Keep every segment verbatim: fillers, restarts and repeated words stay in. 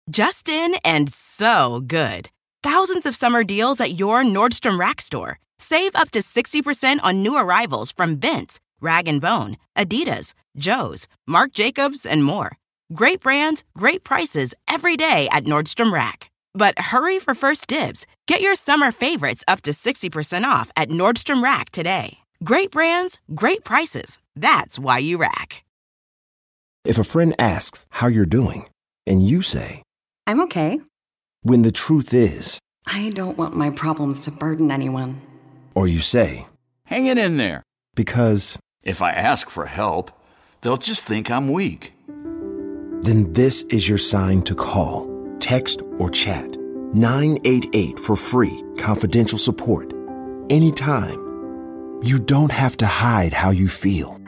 Just in and so good. Thousands of summer deals at your Nordstrom Rack store. Save up to sixty percent on new arrivals from Vince, Rag and Bone, Adidas, Joe's, Marc Jacobs, and more. Great brands, great prices every day at Nordstrom Rack. But hurry for first dibs. Get your summer favorites up to sixty percent off at Nordstrom Rack today. Great brands, great prices. That's why you rack. If a friend asks how you're doing, and you say, I'm okay. When the truth is, I don't want my problems to burden anyone. Or you say, hang it in there. Because if I ask for help, they'll just think I'm weak. Then this is your sign to call, text, or chat nine eight eight for free, confidential support. Anytime. You don't have to hide how you feel.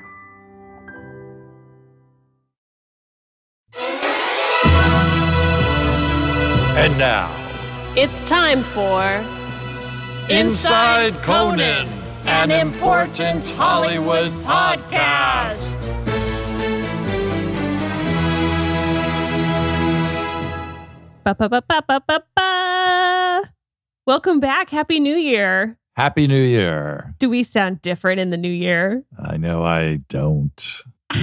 And now, it's time for Inside Conan, an important Hollywood podcast. Ba, ba, ba, ba, ba, ba, ba. Welcome back. Happy New Year. Happy New Year. Do we sound different in the new year? I know I don't.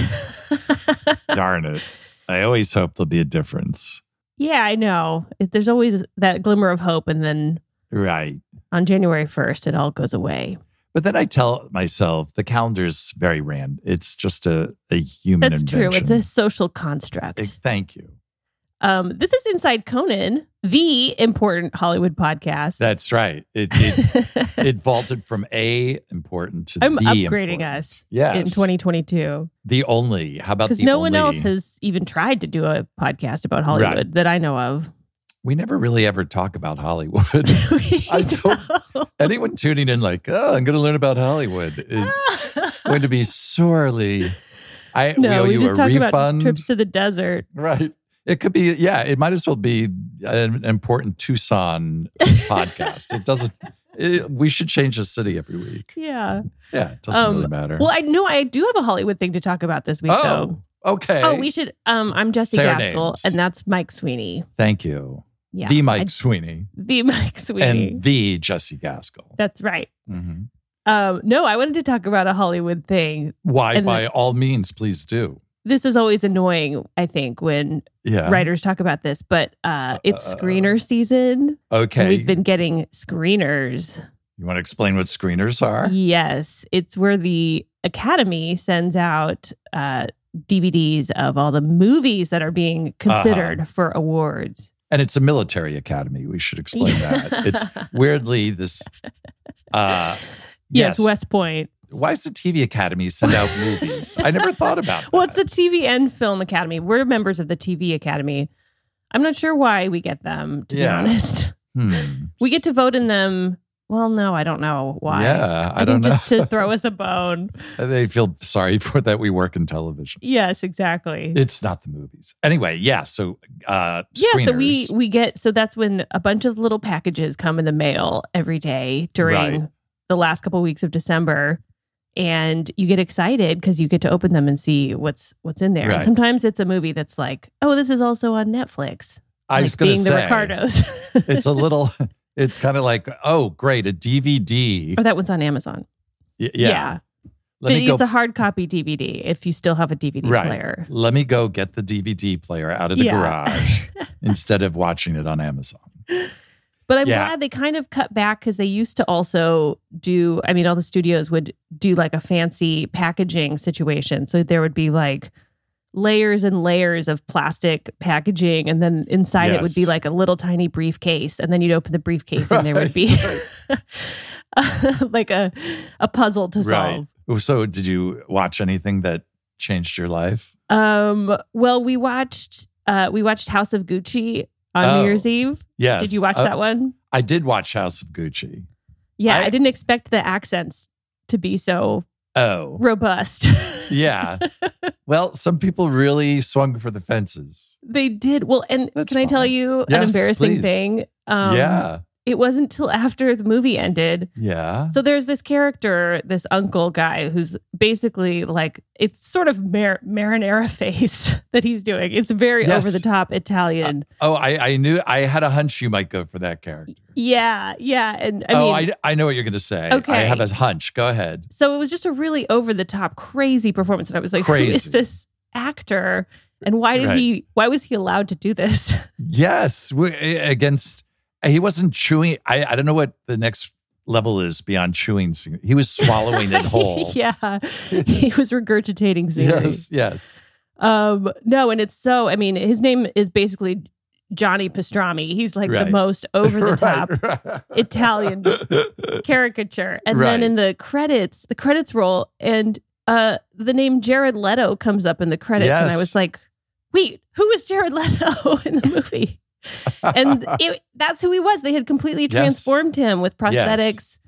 Darn it. I always hope there'll be a difference. Yeah, I know. It, there's always that glimmer of hope, and then right on January first, it all goes away. But then I tell myself the calendar's very random. It's just a, a human That's invention. true. It's a social construct. It, thank you. Um, this is Inside Conan, the important Hollywood podcast. That's right. It it, it vaulted from A important to I'm the upgrading important. us yes. in twenty twenty-two. The only. How about the Because no only? one else has even tried to do a podcast about Hollywood Right. that I know of. We never really ever talk about Hollywood. I don't, anyone tuning in like, oh, I'm going to learn about Hollywood is going to be sorely. I No, we owe we you just a talk refund. about trips to the desert. Right. It could be, yeah, it might as well be an important Tucson podcast. It doesn't, it, we should change the city every week. Yeah. Yeah, it doesn't Um, really matter. Well, I know I do have a Hollywood thing to talk about this week, though. Oh, okay. Oh, we should. Um, I'm Jesse Say our Gaskell, names. and that's Mike Sweeney. Thank you. Yeah, the Mike I- Sweeney. The Mike Sweeney. And the Jesse Gaskell. That's right. Mm-hmm. Um, no, I wanted to talk about a Hollywood thing. Why, And by the- all means, please do. This is always annoying, I think, when Yeah. writers talk about this, but uh, it's screener season. Okay. And we've been getting screeners. You want to explain what screeners are? Yes. It's where the Academy sends out uh, D V Ds of all the movies that are being considered Uh-huh. for awards. And it's a military academy. We should explain that. It's weirdly this. Uh, Yeah, yes. it's West Point. Why does the T V Academy send out movies? I never thought about that. Well, it's the T V and Film Academy. We're members of the T V Academy. I'm not sure why we get them, to Yeah. be honest. Hmm. We get to vote in them. Well, no, I don't know why. Yeah, I, I, don't think know. just to throw us a bone. They feel sorry for that we work in television. Yes, exactly. It's not the movies. Anyway, yeah. So, uh, Yeah, so we screeners. we get so that's when a bunch of little packages come in the mail every day during Right. the last couple weeks of December, and you get excited because you get to open them and see what's what's in there. Right. And sometimes it's a movie that's like, oh, this is also on Netflix. I like was going to being say the Ricardos. it's a little. It's kind of like, oh, great, a D V D. Or that one's on Amazon. Y- yeah. Let but me go. it's a hard copy D V D if you still have a D V D right. player. Let me go get the D V D player out of the Yeah. garage instead of watching it on Amazon. But I'm Yeah. glad they kind of cut back because they used to also do, I mean, all the studios would do like a fancy packaging situation. So there would be like layers and layers of plastic packaging. And then inside it would be Yes. like a little tiny briefcase. And then you'd open the briefcase and there would be like a, a puzzle to solve. Right. So, did you watch anything that changed your life? Um, well, we watched, uh, we watched House of Gucci on Oh, New Year's Eve. Yes. Did you watch Uh, that one? I did watch House of Gucci. Yeah, I, I- didn't expect the accents to be so Oh, robust. yeah. Well, some people really swung for the fences. They did. Well, and That's can I tell fine. you an Yes, embarrassing please. thing? Um, Yeah. it wasn't until after the movie ended. Yeah. So there's this character, this uncle guy, who's basically like, it's sort of mar- marinara face that he's doing. It's very Yes. over the top Italian. Uh, oh, I, I knew, I had a hunch you might go for that character. Yeah, yeah. And I oh, mean, I, I know what you're going to say. Okay. I have a hunch. Go ahead. so it was just a really over the top, crazy performance. And I was like, Crazy. who is this actor? And why did Right. he, why was he allowed to do this? Yes. we- Against, he wasn't chewing. I, I don't know what the next level is beyond chewing. He was swallowing it whole. Yeah. He was regurgitating scenery. Yes. Yes. Um, no, and it's so, I mean, his name is basically Johnny Pastrami. He's like Right. the most over the top Right, right. Italian caricature. And Right. then in the credits, the credits roll, and uh, the name Jared Leto comes up in the credits. And I Yes. was like, wait, who is Jared Leto in the movie? And it, that's who he was. They had completely Yes. transformed him with prosthetics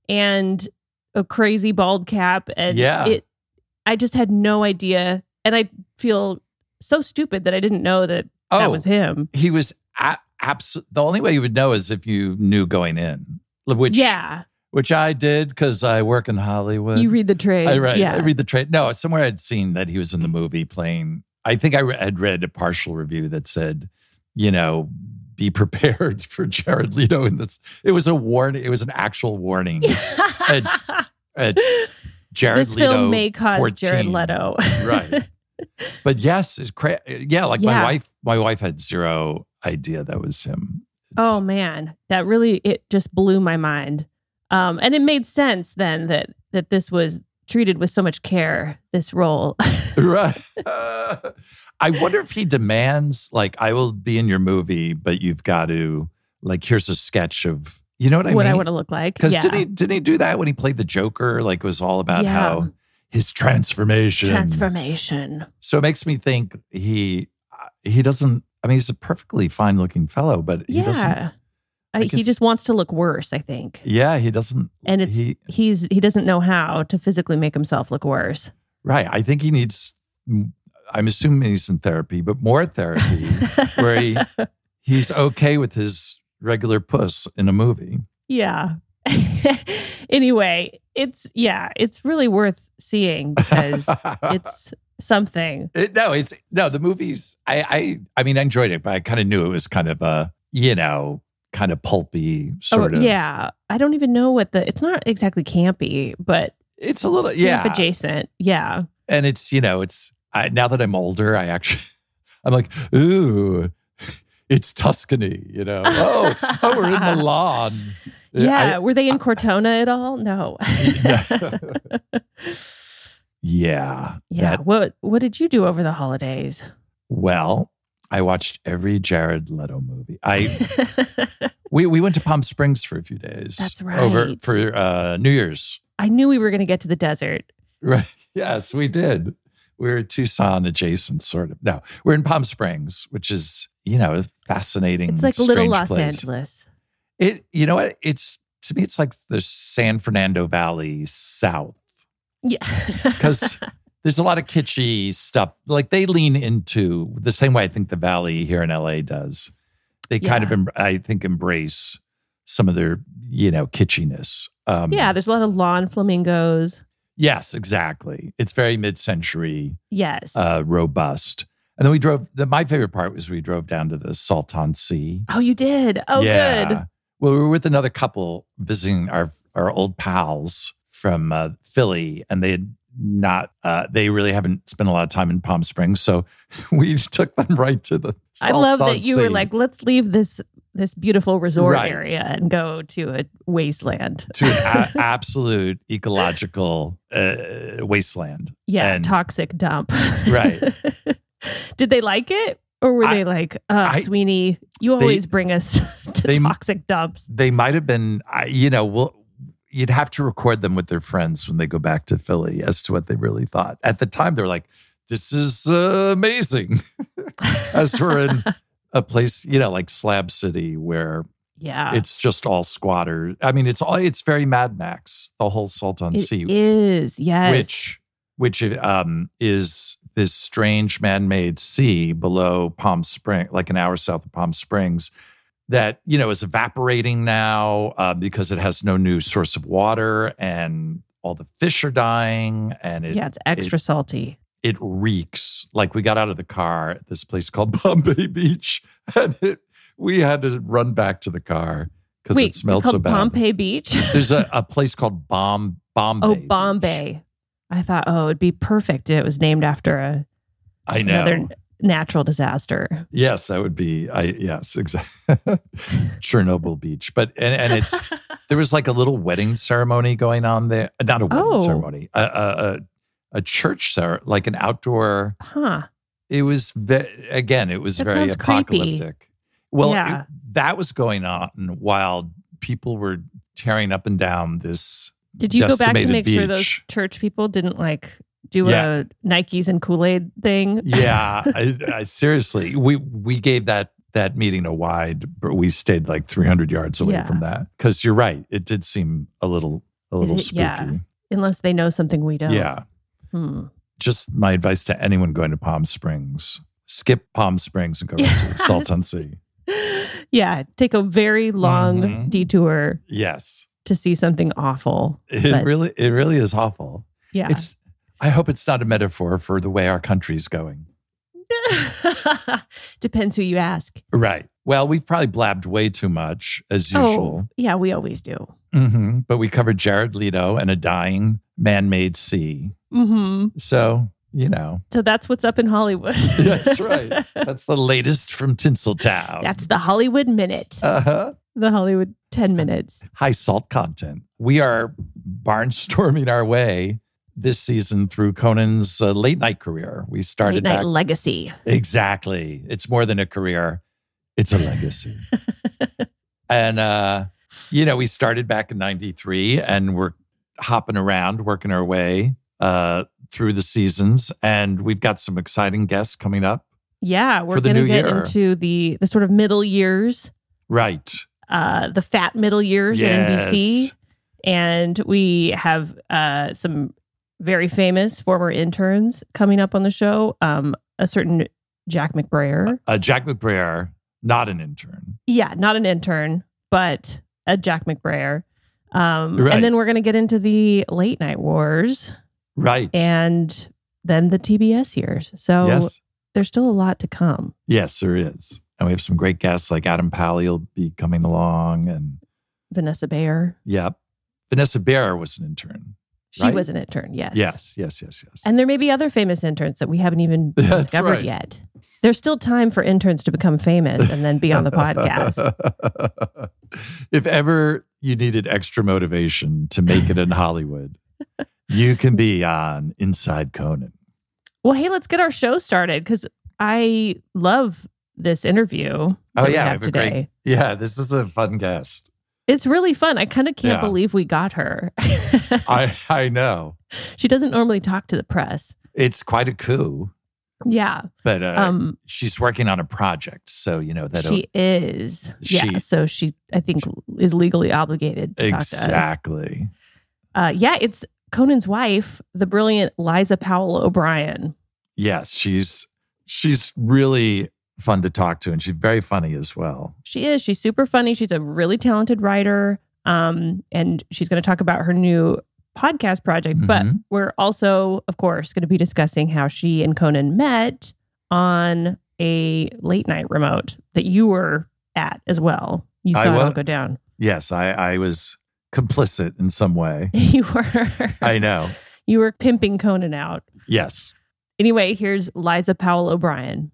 and a crazy bald cap. And Yeah. it, I just had no idea. And I feel so stupid that I didn't know that that Oh. was him. He was a- abs- the only way you would know is if you knew going in, which Yeah. which I did because I work in Hollywood. You read the trades. I read, yeah. I read the trade. No, somewhere I'd seen that he was in the movie playing. I think I re- had read a partial review that said, you know, be prepared for Jared Leto in this. It was a warning. It was an actual warning. at, at Jared this Leto film may cause fourteen. Jared Leto. Right. But yes, it's cra- yeah, like my Yeah. wife, my wife had zero idea that was him. It's- Oh man, that really, it just blew my mind. Um, and it made sense then that that this was treated with so much care, this role. Right. Uh, I wonder if he demands, like, I will be in your movie, but you've got to, like, here's a sketch of, you know what I what mean? I want to look like. Because Yeah. didn't he, didn't he do that when he played the Joker? Like, it was all about Yeah. how his transformation. Transformation. So it makes me think he, he doesn't, I mean, he's a perfectly fine looking fellow, but he doesn't. Yeah. I, he guess- just wants to look worse, I think. Yeah, he doesn't. And it's he, he's he doesn't know how to physically make himself look worse. right. I think he needs, I'm assuming he's in therapy, but more therapy where he he's okay with his regular puss in a movie. Yeah. Anyway, it's yeah, it's really worth seeing because it's something. It- no, it's no, the movies, I, I, I mean, I enjoyed it, but I kind of knew it was kind of a, you know, kind of pulpy sort oh, of. Yeah. I don't even know what the it's not exactly campy, but It's a little, yeah. camp adjacent. Yeah. And it's, you know, it's, I, now that I'm older, I actually, I'm like, ooh, it's Tuscany, you know. Oh, oh we're in Milan. Yeah. I- Were they in Cortona at all? No. yeah. Yeah. That- what what did you do over the holidays? well, I watched every Jared Leto movie. I we we went to Palm Springs for a few days. That's Over right. for uh, New Year's. I knew we were going to get to the desert. Right. Yes, we did. We We're Tucson adjacent, sort of. No, we're in Palm Springs, which is, you know, a fascinating. It's like a little strange Los place. Angeles. It, you know what? It's, to me, it's like the San Fernando Valley South. Yeah. Because there's a lot of kitschy stuff. Like they lean into the same way I think the Valley here in L A does. They kind Yeah. of, em- I think, embrace some of their, you know, kitschiness. Um, Yeah, there's a lot of lawn flamingos. Yes, exactly. It's very mid-century, Yes. uh, robust. And then we drove, the, my favorite part was we drove down to the Salton Sea. oh, you did? Oh, yeah. good. Well, we were with another couple visiting our our old pals from uh, Philly, and they had not, uh, they really haven't spent a lot of time in Palm Springs. So we took them right to the I love Salton that you were Sea. like, let's leave this this beautiful resort Right. area and go to a wasteland. to an a- absolute ecological uh, wasteland. Yeah, And- toxic dump. Right. Did they like it? Or were I- they like, uh, I- Sweeney, you always bring us to they- toxic dumps? They might have been, I- you know, well, you'd have to record them with their friends when they go back to Philly as to what they really thought. At the time, they're like, this is uh, amazing. As we're in a place, you know, like Slab City, where Yeah. it's just all squatters. I mean, it's all, it's very Mad Max, the whole Salton It Sea, is, yes. which, which um, is this strange man-made sea below Palm Springs, like an hour south of Palm Springs. that, you know, is evaporating now uh, because it has no new source of water and all the fish are dying. And it, yeah, it's extra it, salty. It reeks. Like we got out of the car at this place called Bombay Beach and it, we had to run back to the car because it smelled it's called so bad. Pompey Beach? There's a, a place called Bomb, Bombay Oh, Beach. Bombay. I thought, oh, it'd be perfect. It was named after a I know. another natural disaster. Yes, that would be. I yes, exactly. Chernobyl Beach, but and and it's there was like a little wedding ceremony going on there. Not a wedding Oh. ceremony, a a, a, a church ceremony, like an outdoor. Huh. It was ve- again. It was That very sounds creepy. apocalyptic. Well, Yeah. it- that was going on while people were tearing up and down this. Did you go back to decimated make sure those beach. church people didn't like do Yeah. a Nikes and Kool-Aid thing? Yeah, I, I seriously, we we gave that that meeting a wide, but we stayed like three hundred yards away Yeah. from that because you're right, it did seem a little a little It- spooky. yeah. Unless they know something we don't. Yeah. Hmm. Just my advice to anyone going to Palm Springs: skip Palm Springs and go right to Salton Sea. Yeah. Take a very long Mhm. detour Yes, to see something awful. it But- really it really is awful. Yeah. It's. I hope it's not a metaphor for the way our country's going. Depends who you ask. Right. Well, we've probably blabbed way too much as usual. Oh, yeah, we always do. hmm But we covered Jared Leto and a dying man-made sea. hmm So, you know. So that's what's up in Hollywood. That's right. That's the latest from Tinseltown. That's the Hollywood Minute. Uh-huh. The Hollywood ten minutes. High salt content. We are barnstorming our way this season through Conan's uh, late night career. We started Late night back. legacy. Exactly. It's more than a career. It's a legacy. And, uh, you know, we started back in ninety-three and we're hopping around, working our way uh, through the seasons. And we've got some exciting guests coming up. Yeah, we're For the going to new get year. into the the sort of middle years, Right. uh, the fat middle years at N B C. Yes. And we have uh, some very famous former interns coming up on the show. Um, a certain Jack McBrayer. Uh, Jack McBrayer, not an intern. Yeah, not an intern, but a Jack McBrayer. Um, Right. And then we're going to get into the late night wars Right. and then the T B S years. So yes. there's still a lot to come. Yes, there is. And we have some great guests like Adam Pally will be coming along. And Vanessa Bayer. yep. Vanessa Bayer was an intern. She Right? was an intern, yes. Yes, yes, yes, yes. And there may be other famous interns that we haven't even That's discovered right. yet. There's still time for interns to become famous and then be on the podcast. If ever you needed extra motivation to make it in Hollywood, you can be on Inside Conan. Well, hey, let's get our show started because I love this interview Oh, that we yeah. I have have a today. great, yeah, this is a fun guest. It's really fun. I kind of can't Yeah. believe we got her. I, I know. She doesn't normally talk to the press. It's quite a coup, Yeah. but uh, Um, she's working on a project. So, you know, that she is. She- yeah. So she, I think, is legally obligated to talk to us. exactly. Uh, yeah. It's Conan's wife, the brilliant Liza Powell O'Brien. Yes, she's she's really fun to talk to, and she's very funny as well. She is. She's super funny. She's a really talented writer. Um, and she's going to talk about her new podcast project. But Mhm. we're also, of course, going to be discussing how she and Conan met on a late night remote that you were at as well. You I saw it all wa- go down. Yes, I, I was complicit in some way. You were. I know. You were pimping Conan out. Yes. Anyway, here's Liza Powell O'Brien.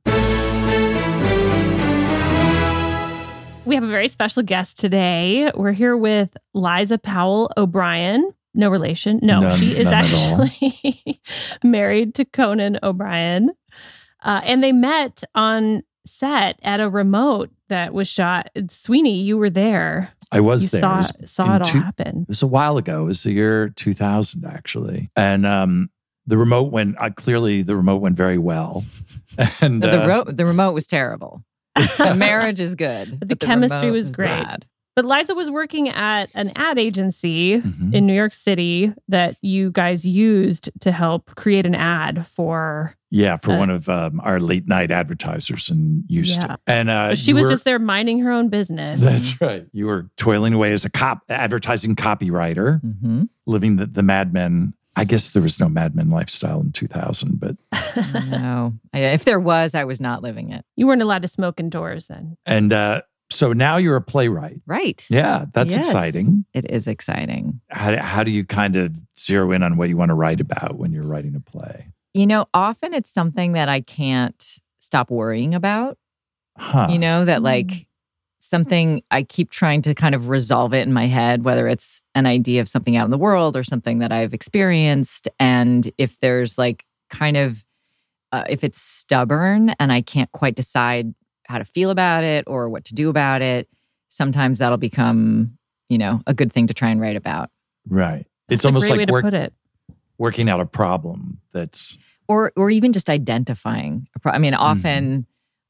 We have a very special guest today. We're here with Liza Powell O'Brien. No relation. No, None- she is none at all. actually married to Conan O'Brien. Uh, and they met on set at a remote that was shot. Sweeney, you were there. I was You there. saw, It was saw in it all two- happen. It was a while ago. It was the year two thousand, actually. And um, the remote went, uh, clearly the remote went very well. And The, uh, ro- the remote was terrible. The marriage is good. But the but chemistry remote was is great. bad. But Liza was working at an ad agency Mhm. in New York City that you guys used to help create an ad for. Yeah, for Uh, one of um, our late night advertisers in Houston. Yeah. And uh, So she you was were- just there minding her own business. That's right. You were toiling away as a cop, advertising copywriter, Mm-hmm. living the, the Mad Men. I guess there was no Mad Men lifestyle in two thousand, but No. I- If there was, I was not living it. You weren't allowed to smoke indoors then. and uh, so now you're a playwright. Right. Yeah, that's Yes. exciting. It is exciting. How, how do you kind of zero in on what you want to write about when you're writing a play? You know, often it's something that I can't stop worrying about. Huh. You know, that like something I keep trying to kind of resolve it in my head, whether it's an idea of something out in the world or something that I've experienced. And if there's like kind of, uh, if it's stubborn and I can't quite decide how to feel about it or what to do about it, sometimes that'll become, you know, a good thing to try and write about. Right. It's That's a almost great way like to work, put it. working out a problem that's, Or or even just identifying. a pro- I mean, often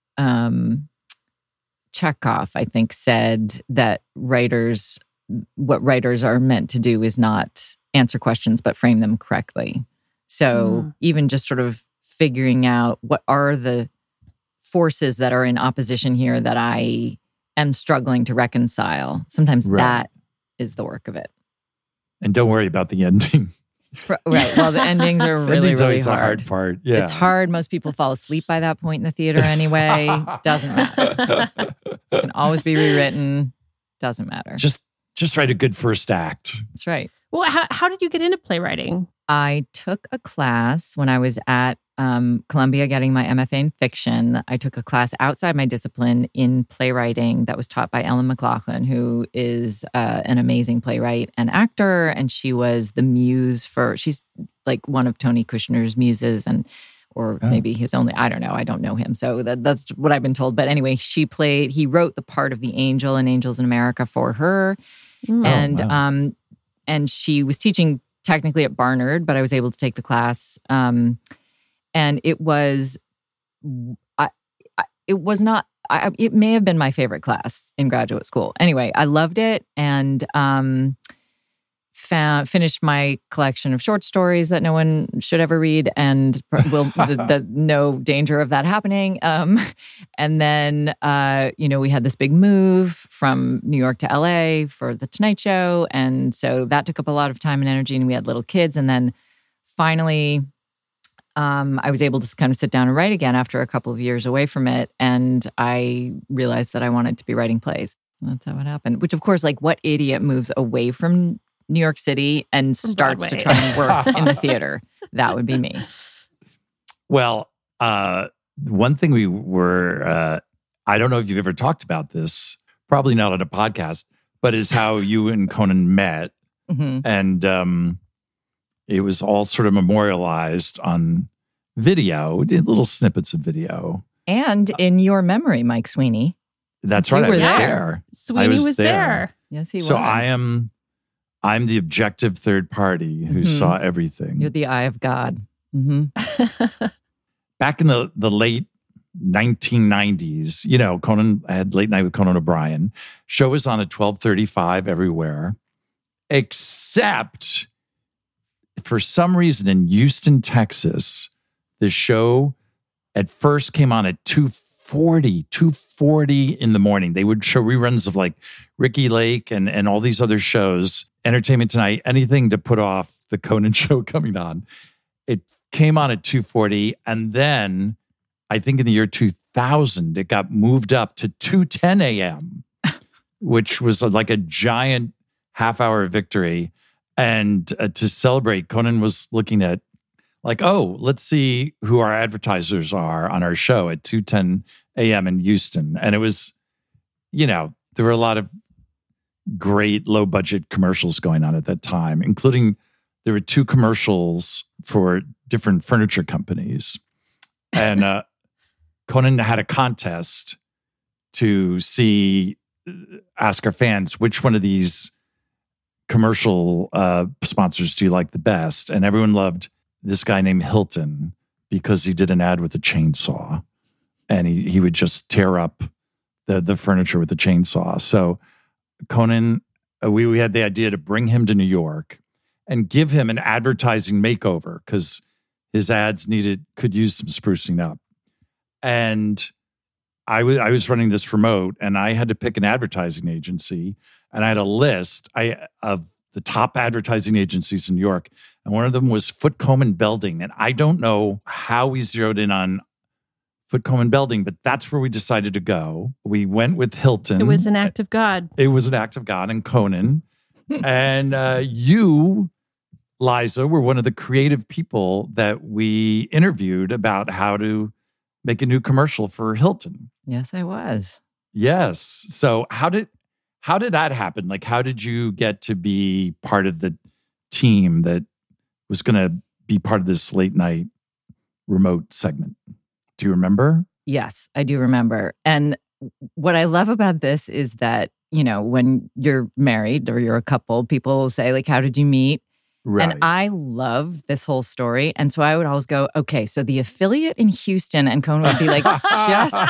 um, Chekhov, I think, said that writers, what writers are meant to do is not answer questions, but frame them correctly. So Mm. even just sort of figuring out what are the forces that are in opposition here that I am struggling to reconcile. Sometimes Right. that is the work of it. and don't worry about the ending. Fr- Right. Well, the endings are The really, ending's really always hard. the hard part. Yeah. It's hard. Most people fall asleep by that point in the theater anyway. Doesn't matter. It can always be rewritten. Doesn't matter. Just just write a good first act. That's right. Well, how, how did you get into playwriting? I took a class when I was at um, Columbia getting my M F A in fiction. I took a class outside my discipline in playwriting that was taught by Ellen McLaughlin, who is uh, an amazing playwright and actor. And she was the muse for, she's like one of Tony Kushner's muses and or Oh. maybe his only, I don't know. I don't know him. So that, that's what I've been told. But anyway, she played, he wrote the part of the angel in Angels in America for her. Mm. and Oh, wow. um, and she was teaching technically at Barnard, but I was able to take the class. Um, and it was, I, I it was not. I, it may have been my favorite class in graduate school. Anyway, I loved it, and um, found finished my collection of short stories that no one should ever read, and will the, the no danger of that happening. Um, and then uh, you know we had this big move from New York to L A for the Tonight Show, and so that took up a lot of time and energy. And we had little kids, and then finally, um, I was able to kind of sit down and write again after a couple of years away from it, and I realized that I wanted to be writing plays. That's how it happened. Which, of course, like what idiot moves away from New York City and From starts to Broadway. try and work in the theater? That would be me. Well, uh, one thing we were, uh, I don't know if you've ever talked about this, probably not on a podcast, but is how you and Conan met. hmm And um, it was all sort of memorialized on video, little snippets of video. And in your memory, Mike Sweeney. That's you right. I were was there. there. Sweeney I was, was there. there. Yes, he was. So I am, I'm the objective third party who Mhm. saw everything. You're the eye of God. hmm Back in the, the late nineteen nineties, you know, Conan I had Late Night with Conan O'Brien. Show was on at twelve thirty-five everywhere, except for some reason in Houston, Texas, the show at first came on at two forty, two forty in the morning. They would show reruns of like Ricky Lake and, and all these other shows, Entertainment Tonight, anything to put off the Conan show coming on. It came on at two forty, and then I think in the year two thousand, it got moved up to two ten a.m., which was like a giant half-hour victory. And uh, to celebrate, Conan was looking at like, oh, let's see who our advertisers are on our show at two ten a.m. in Houston. And it was, you know, there were a lot of great low-budget commercials going on at that time, including there were two commercials for different furniture companies. And uh, Conan had a contest to see, ask our fans, which one of these commercial uh, sponsors do you like the best? And everyone loved this guy named Hilton because he did an ad with a chainsaw. And he, he would just tear up the, the furniture with a chainsaw. So Conan, uh, we, we had the idea to bring him to New York and give him an advertising makeover because his ads needed, could use some sprucing up. And I was I was running this remote, and I had to pick an advertising agency, and I had a list I of the top advertising agencies in New York, and one of them was Foote Coleman Belding, and I don't know how we zeroed in on Foote Coleman Belding, but that's where we decided to go. We went with Hilton. It was an act of God. It was an act of God, and Conan, and uh, you, Liza, were one of the creative people that we interviewed about how to make a new commercial for Hilton. Yes, I was. Yes. So how did how did that happen? Like, how did you get to be part of the team that was going to be part of this late night remote segment? Do you remember? Yes, I do remember. And what I love about this is that, you know, when you're married or you're a couple, people will say, like, how did you meet? Right. And I love this whole story. And so I would always go, okay, so the affiliate in Houston, and Conan would be like, just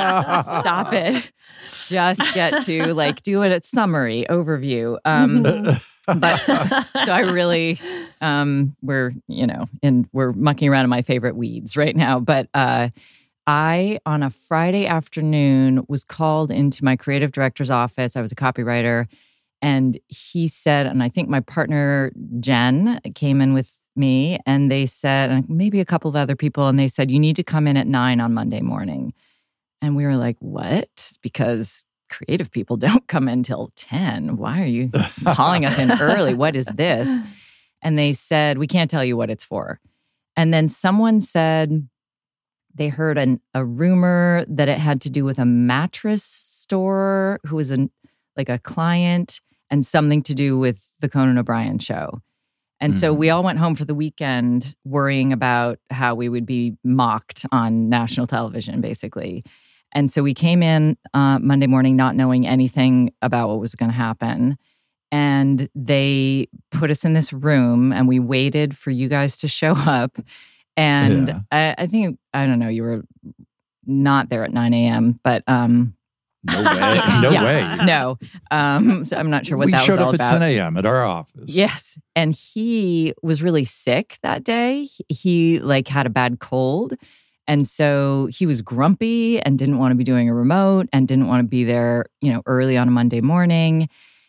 stop it. Just get to like do it at summary, overview. Um, but so I really, um, we're, you know, and we're mucking around in my favorite weeds right now. But uh, I, on a Friday afternoon, was called into my creative director's office. I was a copywriter. And he said, and I think my partner, Jen, came in with me, and they said, and maybe a couple of other people, and they said, you need to come in at nine on Monday morning. And we were like, what? Because creative people don't come in till ten. Why are you calling us in early? What is this? And they said, we can't tell you what it's for. And then someone said they heard an, a rumor that it had to do with a mattress store who was a, like a client, and something to do with the Conan O'Brien show. And mm-hmm. so we all went home for the weekend worrying about how we would be mocked on national television, basically. And so we came in uh, Monday morning not knowing anything about what was going to happen. And they put us in this room, and we waited for you guys to show up. And yeah. I, I think, I don't know, you were not there at nine a.m., but... um No way. No yeah, way. No. Um, so I'm not sure what we that was all about. We about. showed up at ten a.m. at our office. Yes. And he was really sick that day. He like had a bad cold. And so he was grumpy and didn't want to be doing a remote and didn't want to be there, you know, early on a Monday morning.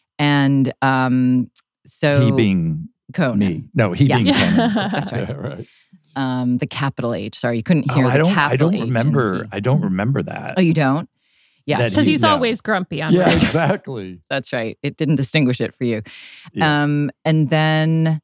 And um, so he being Conan. Me. No, he yes. being Conan. That's right. Yeah, right. Um, the capital H. Sorry, you couldn't hear oh, the I don't, capital I don't H remember. I don't remember that. Oh, you don't? Yeah, because he, he's no. always grumpy on Yeah, radio. exactly. That's right. It didn't distinguish it for you. Yeah. Um, and then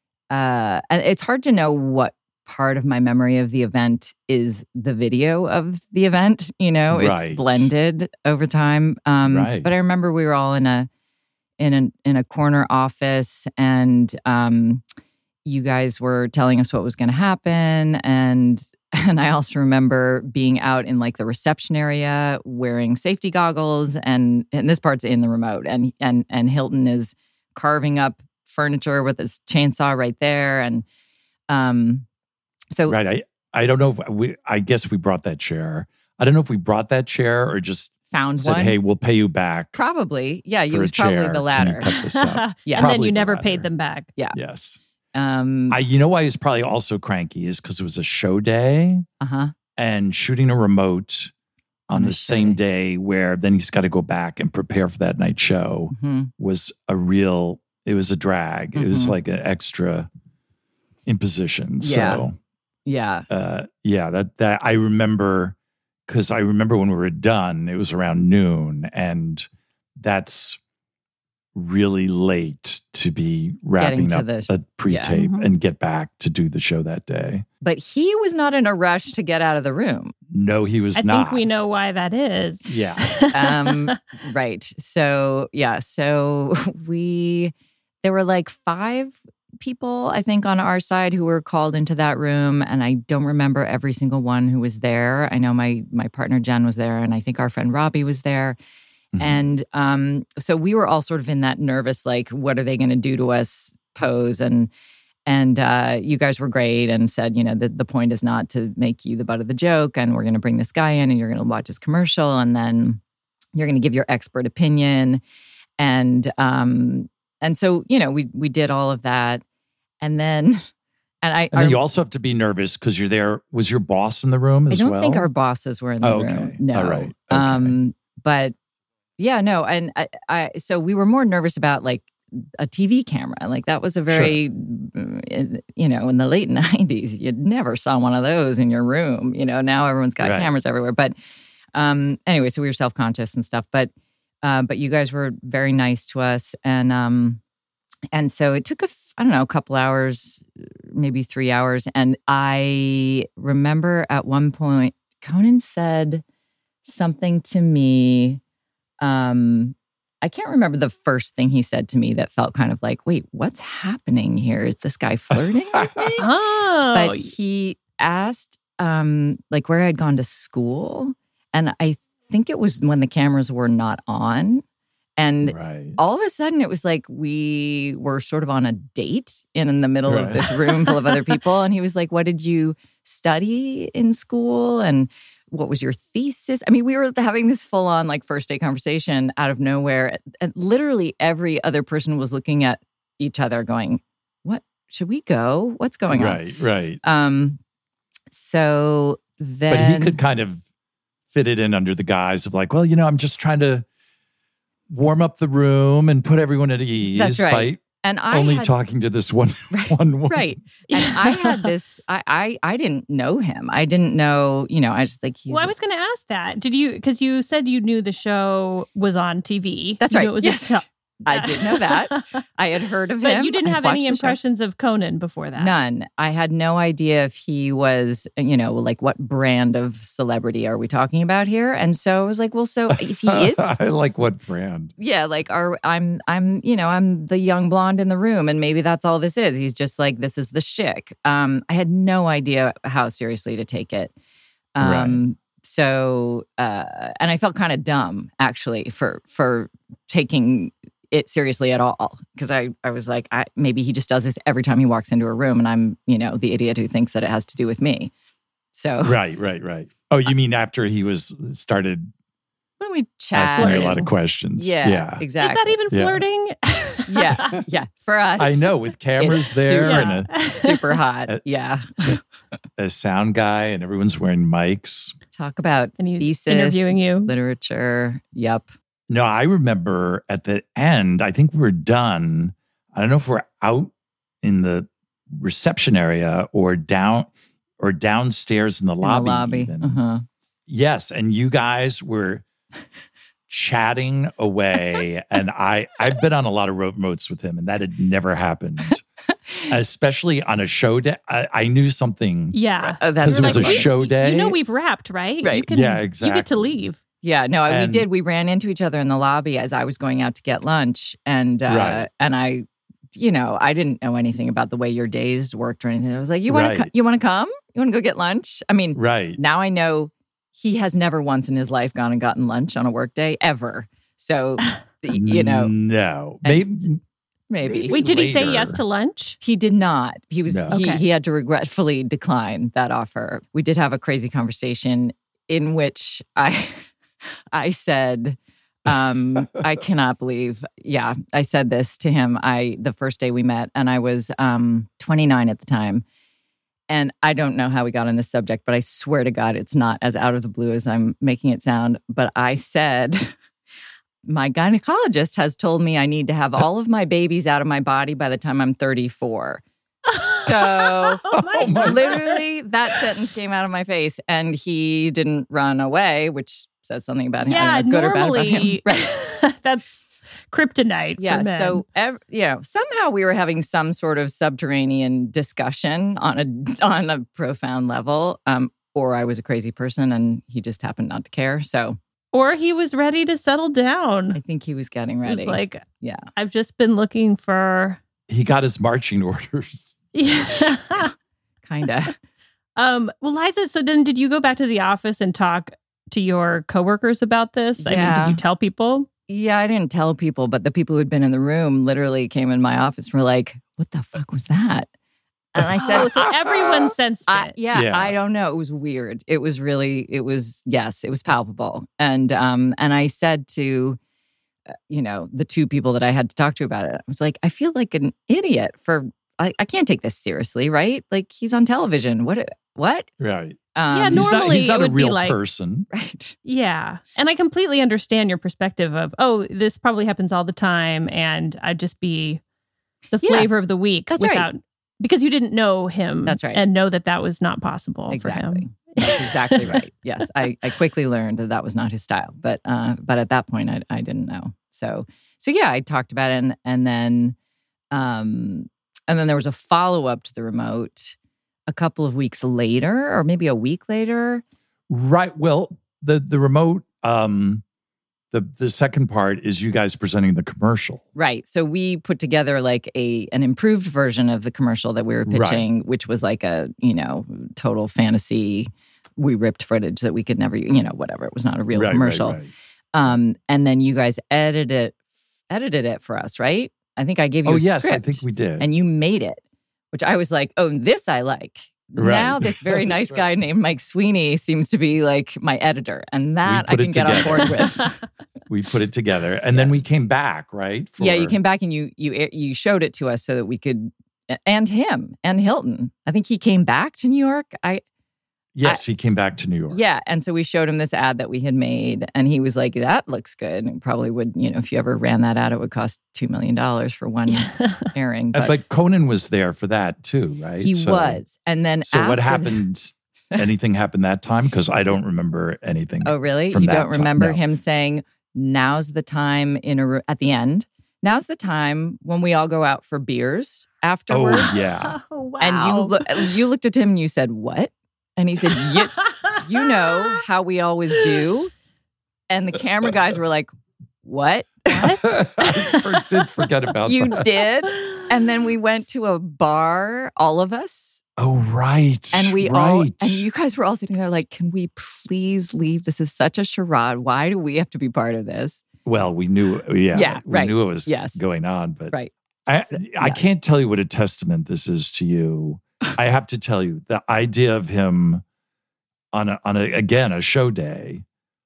uh, and it's hard to know what part of my memory of the event is the video of the event. You know, right. it's blended over time. Um, right. But I remember we were all in a in a in a corner office, and um, you guys were telling us what was going to happen, and. And I also remember being out in like the reception area wearing safety goggles, and, and this part's in the remote, and and and Hilton is carving up furniture with his chainsaw right there, and um, so right. I I don't know if we. I guess we brought that chair. I don't know if we brought that chair or just found said, one. "Hey, we'll pay you back." Probably, yeah. You for was a probably chair. the latter. Can you cut this up? Yeah, and Probably then you the never latter. paid them back. Yeah. Yes. Um, I, you know why he's probably also cranky is because it was a show day uh-huh. and shooting a remote on, on the same day. day where then he's got to go back and prepare for that night show mm-hmm. was a real, it was a drag. Mm-hmm. It was like an extra imposition. Yeah. So, yeah. Uh, yeah, that, that I remember because I remember when we were done, it was around noon, and that's really late to be wrapping up the, a pre-tape yeah. mm-hmm. and get back to do the show that day. But he was not in a rush to get out of the room. No, he was I not. think we know why that is. Yeah. um, right. So, yeah. So we, there were like five people, I think, on our side who were called into that room. And I don't remember every single one who was there. I know my my partner, Jen, was there. And I think our friend Robbie was there. Mm-hmm. And um, so we were all sort of in that nervous, like, what are they going to do to us pose? And and uh, you guys were great and said, you know, the, the point is not to make you the butt of the joke. And we're going to bring this guy in and you're going to watch his commercial. And then you're going to give your expert opinion. And um, and so, you know, we we did all of that. And then, and I... And then our, you also have to be nervous because you're there. Was your boss in the room as I well? don't think our bosses were in the Oh, room. okay. No. All right. Okay. Um, but yeah, no. And I, I, so we were more nervous about like a T V camera. Like that was a very, sure. you know, in the late nineties, you never saw one of those in your room. You know, now everyone's got right. cameras everywhere. But um, anyway, so we were self-conscious and stuff. But uh, but you guys were very nice to us. And um, and so it took a, I don't know, a couple hours, maybe three hours. And I remember at one point, Conan said something to me. Um, I can't remember the first thing he said to me that felt kind of like, wait, what's happening here? Is this guy flirting with me? Oh. But he asked um, like where I'd gone to school. And I think it was when the cameras were not on. And right. all of a sudden, it was like we were sort of on a date in, in the middle right. of this room full of other people. And he was like, what did you study in school? And what was your thesis? I mean, we were having this full on like first day conversation out of nowhere. And literally every other person was looking at each other going, what, should we go? What's going on? Right, right. Um, so then. But he could kind of fit it in under the guise of like, well, you know, I'm just trying to warm up the room and put everyone at ease. That's right. By and I only had, talking to this one, right, one woman. Right. And I had this, I, I I didn't know him. I didn't know, you know, I just think he's. Well, I was going to ask that. Did you, because you said you knew the show was on T V. That's You right. knew it was Yes. a tel- I didn't know that. I had heard of but him. you didn't I have watched any the show. impressions of Conan before that. None. I had no idea if he was, you know, like what brand of celebrity are we talking about here? And so I was like, well, so if he is, I like what brand. yeah, like are I'm I'm you know I'm the young blonde in the room, and maybe that's all this is. He's just like, this is the shtick. Um, I had no idea how seriously to take it. Um, Right. So, uh, and I felt kind of dumb actually for for taking it seriously at all, because I, I was like, I, maybe he just does this every time he walks into a room, and I'm, you know, the idiot who thinks that it has to do with me. So Right, right, right. Oh, you mean after he was started when we chatted, asking you a lot of questions? yeah, yeah. exactly. Is that even Yeah. flirting? yeah, yeah. For us, I know, with cameras It's there super- and a, super hot. Uh, Yeah, a sound guy, and everyone's wearing mics. talk about And he's thesis, interviewing you. literature. Yep. No, I remember at the end, I think we were done. I don't know if we're out in the reception area or down or downstairs in the In lobby. the lobby. even. Uh-huh. Yes, and you guys were chatting away, and I I've been on a lot of remotes with him, and that had never happened. Especially on a show day. I, I knew something Yeah. Oh, that's because it was a right. show day. You know we've wrapped, right? Right. You can, Yeah, You get to exactly. leave. Yeah, no, we And- did. We ran into each other in the lobby as I was going out to get lunch, and uh, Right. and I, you know, I didn't know anything about the way your days worked or anything. I was like, you want to, Right. you want to come? You want to go get lunch? I mean, Right. now I know he has never once in his life gone and gotten lunch on a work day ever. So, you know, No. And- Maybe, maybe Maybe. Wait, did he say Later. yes to lunch? he did not. He was No. he Okay. he had to regretfully decline that offer. We did have a crazy conversation in which I I said, um, I cannot believe, yeah, I said this to him. I the first day we met, and I was um twenty-nine at the time. And I don't know how we got on this subject, but I swear to God, it's not as out of the blue as I'm making it sound. But I said, my gynecologist has told me I need to have all of my babies out of my body by the time I'm thirty-four. So Oh my Oh my God. literally that sentence came out of my face, and he didn't run away, which says something about him. I Yeah, don't know, good or bad about him. normally Right. that's kryptonite Yeah. for men. So, ev- you know, somehow we were having some sort of subterranean discussion on a on a profound level, um, or I was a crazy person and he just happened not to care. So or he was ready to settle down. I think he was getting He was ready. like, yeah. I've just been looking for. he got his marching orders. Yeah. Kind of. um. Well, Liza. So then, did you go back to the office and talk to your coworkers about this? I mean, Yeah. did you tell people? Yeah, I didn't tell people, but the people who'd been in the room literally came in my office and were like, what the fuck was that? And I said, Oh, so everyone sensed it. I, yeah, Yeah. I don't know. It was weird. It was really, it was, yes, it was palpable. And um, and I said to you know, the two people that I had to talk to about it, I was like, I feel like an idiot for, I, I can't take this seriously, right? Like he's on television. What? What? Right. Um, Yeah, He's not, normally he's not it a would be real like- person. Right. Yeah. And I completely understand your perspective of, oh, this probably happens all the time. And I'd just be the Yeah. flavor of the week That's right. without, because you didn't know him. That's right. And know that that was not possible for Exactly. him. That's exactly right. Yes, I, I quickly learned that that was not his style, but uh, but at that point I I didn't know. So so yeah, I talked about it, and and then um and then there was a follow up to the remote a couple of weeks later, or maybe a week later. Right. Well, the the remote, um, the the second part is you guys presenting the commercial. Right. So we put together like a an improved version of the commercial that we were pitching, right. which was like a, you know, total fantasy. We ripped footage that we could never, you know, whatever. It was not a real right, commercial. Right, right. Um, and then you guys edited it, edited it for us, right? I think I gave you oh, a yes, script. I think we did. And you made it, which I was like, oh, this I like. Right. Now this very nice right. guy named Mike Sweeney seems to be like my editor. And that I put can it get on together. board with. We put it together. And then we came back, right? Yeah, you for- came back and you you you showed it to us so that we could, and him and Hilton. I think he came back to New York. I Yes, I, he came back to New York. Yeah, and so we showed him this ad that we had made, and he was like, "That looks good." And probably would, you know, if you ever ran that ad, it would cost two million dollars for one airing. But, but Conan was there for that too, right? He so, was, and then so after what happened? Anything happened that time? Because I don't remember anything. Oh, really? From you that don't remember time? No. him saying, "Now's the time in a at the end." Now's the time when we all go out for beers afterwards. Oh yeah. Oh, wow. And you look, you looked at him and you said, "What?" And he said, "You, you know how we always do." And the camera guys were like, "What?" I for, did forget about you that. did. And then we went to a bar, all of us. Oh, right. And we right. all, and you guys were all sitting there like, "Can we please leave? This is such a charade. Why do we have to be part of this?" Well, we knew, yeah, Yeah, we right. knew it was Yes. going on, but Right. I, So, I yeah. can't tell you what a testament this is to you. I have to tell you, the idea of him on a, on a, again, a show day,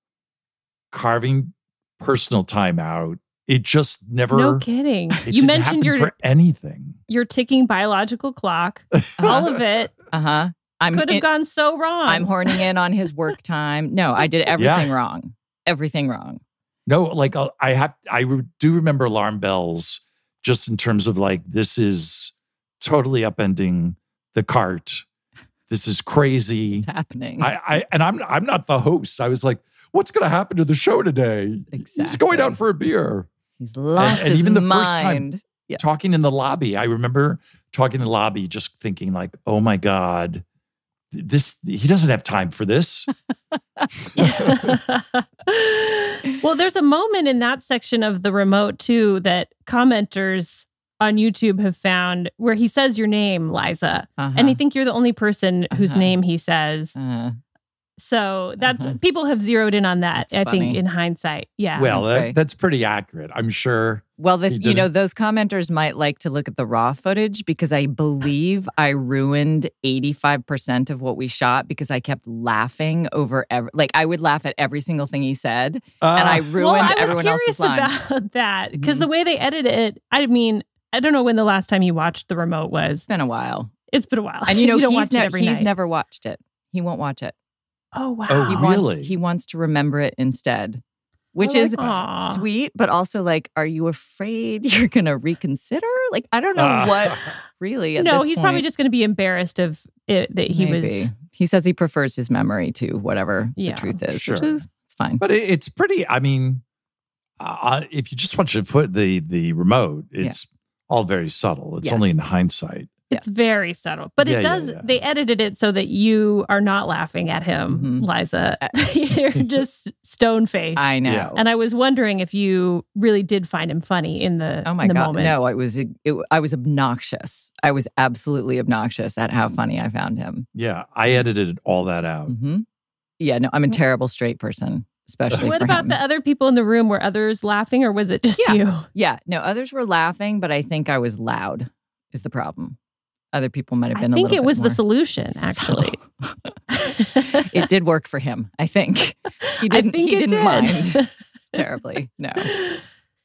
carving personal time out, it just never. No kidding. It You didn't mentioned happen your for anything. your ticking biological clock. All of it Uh huh. I'm could have in- gone so wrong. I'm horning in on his work time. No, I did everything wrong. Everything wrong. No, like uh, I have, I re- do remember alarm bells, just in terms of like this is totally upending the cart. This is crazy. It's happening. I, I and I'm I'm not the host. I was like, what's going to happen to the show today? He's going Exactly. out for a beer. He's lost and his even the mind. first time- Yeah. Talking in the lobby, I remember talking in the lobby, just thinking like, oh my god, this he doesn't have time for this. Well, there's a moment in that section of the remote too that commenters on YouTube have found where he says your name, Liza, Uh-huh. and I think you're the only person whose Uh-huh. name he says. Uh, So that's Uh-huh. people have zeroed in on that. That's I think funny. in hindsight, yeah. well, that's that, great. that's pretty accurate. I'm sure. well, the, He you did know, it. those commenters might like to look at the raw footage because I believe I ruined eighty-five percent of what we shot because I kept laughing over every, like I would laugh at every single thing he said. and I Uh, ruined well, I was everyone curious else's lines. about that because Mhm. the way they edit it, I mean, I don't know when the last time you watched the remote was. It's been a while. It's been a while. And you know, don't he's, watch it ne- every he's night. never watched it. He won't watch it. Oh wow. Oh, He Really? wants he wants to remember it instead, which I like is that. Aw. sweet, but also like, are you afraid you're going to reconsider? Like, I don't know Uh, what really. At no, this he's probably point, just going to be embarrassed of it that he maybe. was. He says he prefers his memory to whatever Yeah, the truth is, sure. which is it's fine. But it, it's pretty. I mean, uh, if you just watch the foot the the remote, it's all very subtle. It's Yes. only in hindsight. It's Yes. very subtle, but Yeah, it yeah, does. yeah. They edited it so that you are not laughing at him, Mhm. Liza. Uh, You're just stone faced. I know. Yeah. And I was wondering if you really did find him funny in the Oh my in the god! moment. No, it was it, I was obnoxious. I was absolutely obnoxious at how funny I found him. Yeah, I edited all that out. hmm Yeah, no, I'm a terrible straight person, especially What for about him. the other people in the room? Were others laughing, or was it just Yeah. you? Yeah, no, others were laughing, but I think I was loud. Is the problem? Other people might have I been. think a little it bit was the more solution, actually. it did work for him. I think he I didn't. think he it didn't did. mind terribly. No.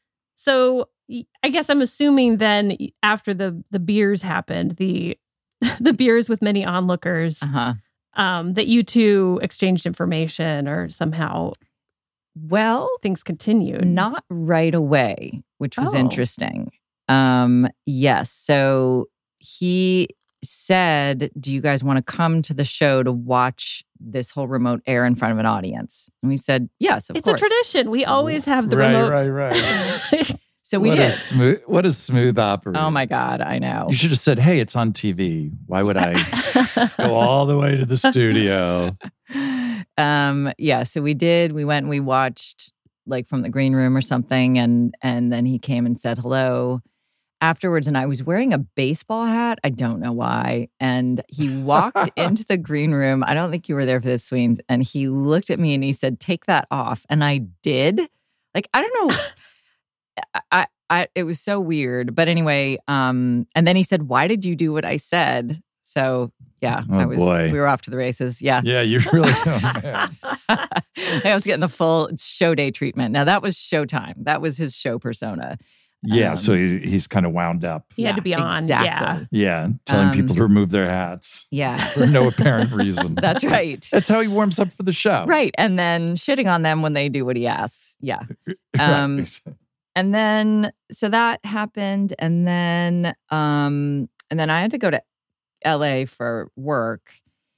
So I guess I'm assuming then after the the beers happened, the the beers with many onlookers, Uh-huh. um, that you two exchanged information or somehow Well, things continued. not right away, which was Oh. interesting. Um, yes. So he said, do you guys want to come to the show to watch this whole remote air in front of an audience? And we said, yes, of It's course. a tradition. We always have the right, remote. right, right. So we what did. a smooth, what a smooth operator. Oh my God, I know. You should have said, "Hey, it's on T V. Why would I go all the way to the studio?" um, yeah, so we did. We went and we watched like from the green room or something, and and then he came and said hello afterwards. And I was wearing a baseball hat. I don't know why. And he walked into the green room. I don't think you were there for this, Sweens. And he looked at me and he said, "Take that off." And I did. Like, I don't know. I, I, it was so weird. But anyway, um, and then he said, "Why did you do what I said?" So yeah, Oh, I was, boy. we were off to the races. Yeah. Yeah, you really. Oh, man. I was getting the full show day treatment. Now that was Showtime. That was his show persona. Yeah, Um, so he, he's kind of wound up. He had to be on. Yeah. Exactly. Yeah, telling Um, people to remove their hats Yeah. for no apparent reason. That's right. That's how he warms up for the show. Right. And then shitting on them when they do what he asks. Yeah. Um, Right. And then so that happened. And then um, and then I had to go to L A for work.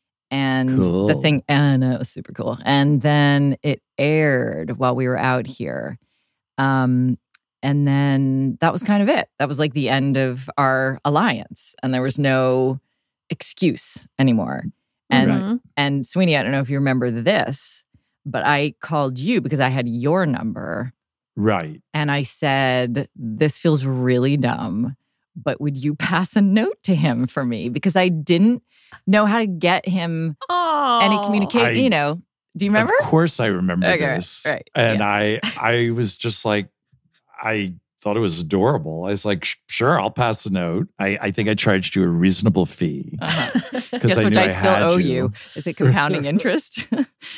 And Cool. the thing, and it was super cool. And then it aired while we were out here. Um, and then that was kind of it. That was like the end of our alliance. And there was no excuse anymore. And Mhm. and Sweeney, I don't know if you remember this, but I called you because I had your number. Right. And I said, "This feels really dumb, but would you pass a note to him for me?" Because I didn't know how to get him Oh. any communication. I- You know, do you remember? Of course, I remember Okay, right, this. right, And yeah. I, I was just like, I thought it was adorable. I was like, "Sh- sure, I'll pass the note. I, I think I charged you a reasonable fee. Uh-huh. 'Cause Yes, I which knew I, I still had owe you. you. Is it compounding interest?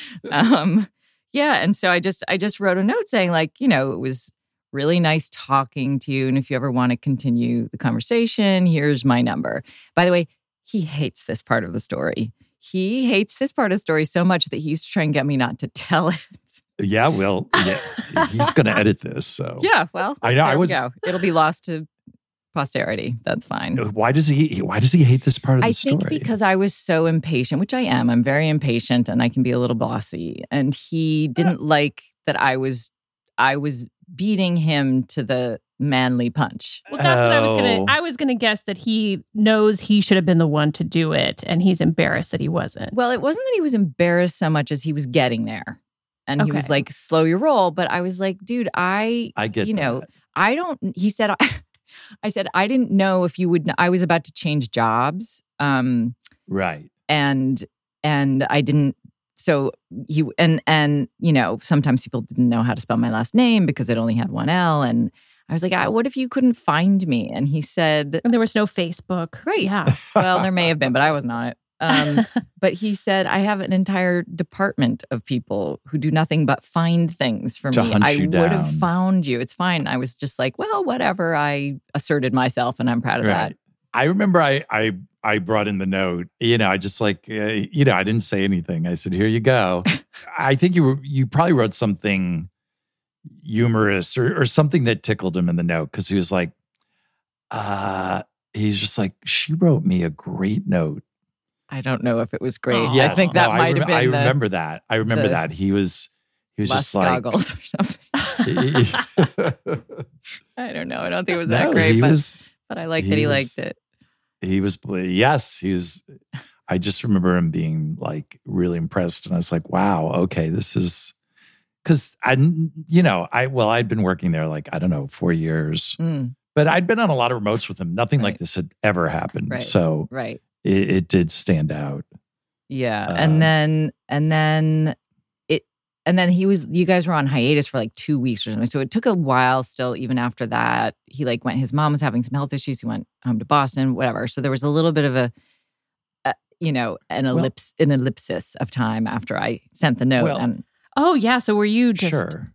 um, yeah, and so I just I just wrote a note saying, like, you know, it was really nice talking to you, and if you ever want to continue the conversation, here's my number. By the way, he hates this part of the story. He hates this part of the story so much that he used to try and get me not to tell it. Yeah, well, yeah, he's going to edit this. So Yeah, well, I know, there I we was- go. It'll be lost to posterity. That's fine. Why does he? Why does he hate this part of the I story? think because I was so impatient, which I am. I'm very impatient and I can be a little bossy. And he didn't like that I was I was beating him to the manly punch. Well, that's what I was Oh. gonna. I was gonna guess that he knows he should have been the one to do it, and he's embarrassed that he wasn't. Well, it wasn't that he was embarrassed so much as he was getting there. And he was Okay. like, slow your roll. But I was like, dude, I I get you know, that. I don't he said I said, I didn't know if you would kn- I was about to change jobs. Um Right. and and I didn't so he and and you know sometimes people didn't know how to spell my last name because it only had one L, and I was like, I, what if you couldn't find me? And he said, And there was no Facebook. Right. Yeah. well, there may have been, but I wasn't on it. Um, but he said, I have an entire department of people who do nothing but find things for To me. hunt I you would have down. found you. It's fine. I was just like, well, whatever. I asserted myself, and I'm proud of Right. I remember I I I brought in the note. You know, I just like uh, you know, I didn't say anything. I said, "Here you go." I think you were you probably wrote something humorous or or something that tickled him in the note because he was like, uh, he's just like, "She wrote me a great note." that. I don't know if it was great. Oh. I Yes, think no, that I might rem- have been I the remember that. I remember the that he was he was less just like. goggles or something. I don't know. I don't think it was that No, great, he but, was. but I like he that he was- liked it. He was, yes, he was. I just remember him being like really impressed. And I was like, wow, okay, this is, because I, you know, I, well, I'd been working there like, I don't know, four years, Mm, but I'd been on a lot of remotes with him. Nothing like Right. this had ever happened. Right. So right. it, it did stand out. Yeah. Um, and then, and then it, and then he was, you guys were on hiatus for like two weeks or something. So it took a while still, even after that. He like went, his mom was having some health issues. He went home to Boston, whatever. So there was a little bit of a, a you know, an Well- ellipse, an ellipsis of time after I sent the note. Well, and Oh yeah. So were you just Sure.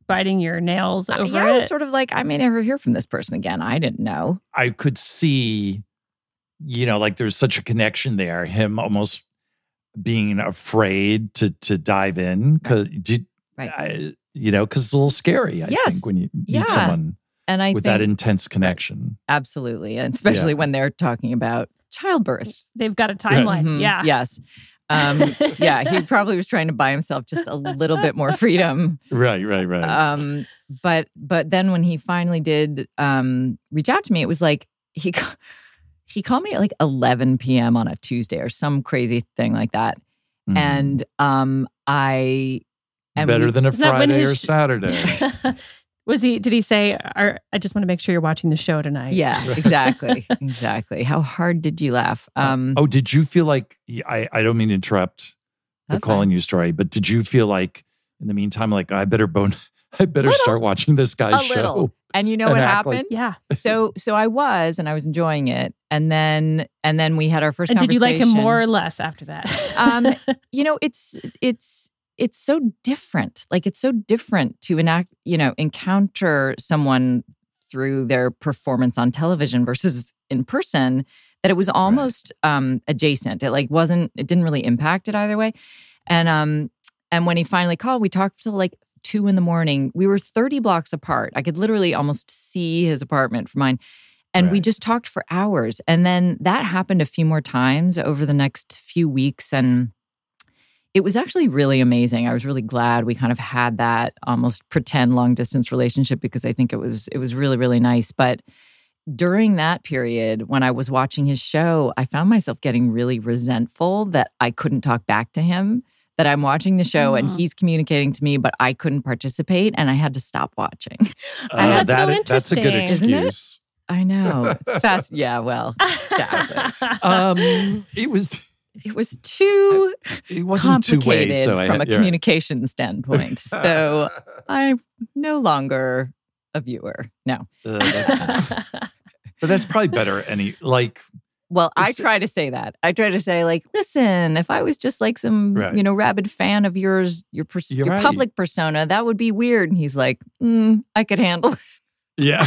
biting your nails over yeah, I was it. sort of like, I may never hear from this person again. I didn't know. I could see, you know, like there's such a connection there. Him almost being afraid to to dive in because did Right. I, you know, because it's a little scary. I Yes. think when you meet Yeah. someone And I with think that intense connection. absolutely, and especially Yeah. when they're talking about childbirth. They've got a timeline. Mhm. Yeah. Yes. Um, yeah. He probably was trying to buy himself just a little bit more freedom. Right, right, right. Um, but but then when he finally did um, reach out to me, it was like he ca- he called me at like eleven p.m. on a Tuesday or some crazy thing like that, Mhm. and um, I and Better we- than a Is that when Friday his or sh- Saturday. Was he, did he say, Are, I just want to make sure you're watching the show tonight? yeah, exactly, exactly. How hard did you laugh? Um, oh, did you feel like I, I don't mean to interrupt the That's calling fine. you story, but did you feel like in the meantime, like I better bone I better Little. start watching this guy's a show? little, and you know and what act like- happened? Yeah. So so I was, and I was enjoying it, and then and then we had our first. And did you like him conversation. more or less after that? um, you know, it's it's it's so different. Like it's so different to enact, you know, encounter someone through their performance on television versus in person that it was almost um adjacent. It like wasn't it didn't really impact it either way. And um and when he finally called, we talked till like two in the morning. We were thirty blocks apart. I could literally almost see his apartment from mine. And we Right. just talked for hours. And then that happened a few more times over the next few weeks. And it was actually really amazing. I was really glad we kind of had that almost pretend long distance relationship because I think it was it was really, really nice. But during that period, when I was watching his show, I found myself getting really resentful that I couldn't talk back to him, that I'm watching the show and Oh. he's communicating to me, but I couldn't participate and I had to stop watching. Uh, That's so that- that's a good interesting. Isn't it? excuse. I know. It's fast. Yeah, well, exactly. Um, it was It was too it wasn't two complicated ways. So I from had- a yeah. communication standpoint. So I'm no longer a viewer. No. Uh, that's- but that's probably better. Any like Well, I Is it- try to say that. I try to say, like, listen, if I was just like some, Right. you know, rabid fan of yours, your pers- You're your right. public persona, that would be weird. And he's like, mm, I could handle it. yeah.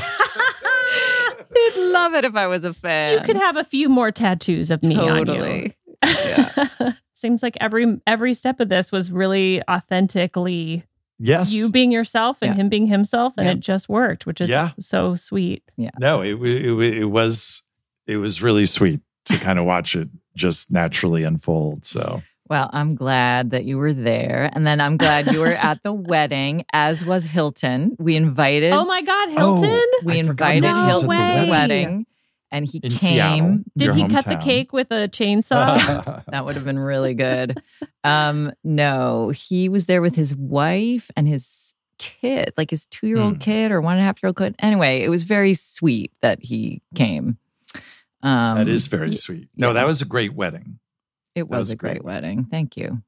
I'd love it if I was a fan. You could have a few more tattoos of me on you. totally. Yeah. Seems like every every step of this was really authentically Yes. you being yourself and Yeah. him being himself, and Yeah. it just worked, which is Yeah. so sweet. No, it, it it was it was really sweet to kind of watch it just naturally unfold. So Well, I'm glad that you were there. And then I'm glad you were at the wedding, as was Hilton. We invited Oh my God, Hilton! Oh, we I forgot invited Hilton was Hilton at to the the wedding. wedding. And he in came. Seattle, Did your he cut the hometown. cake with a chainsaw? That would have been really good. Um, no, he was there with his wife and his kid, like his two-year-old Hmm. kid or one and a half-year-old kid. Anyway, it was very sweet that he came. Um, that is very y- sweet. No, yeah. that was a great wedding. It was, was a great great. wedding. Thank you.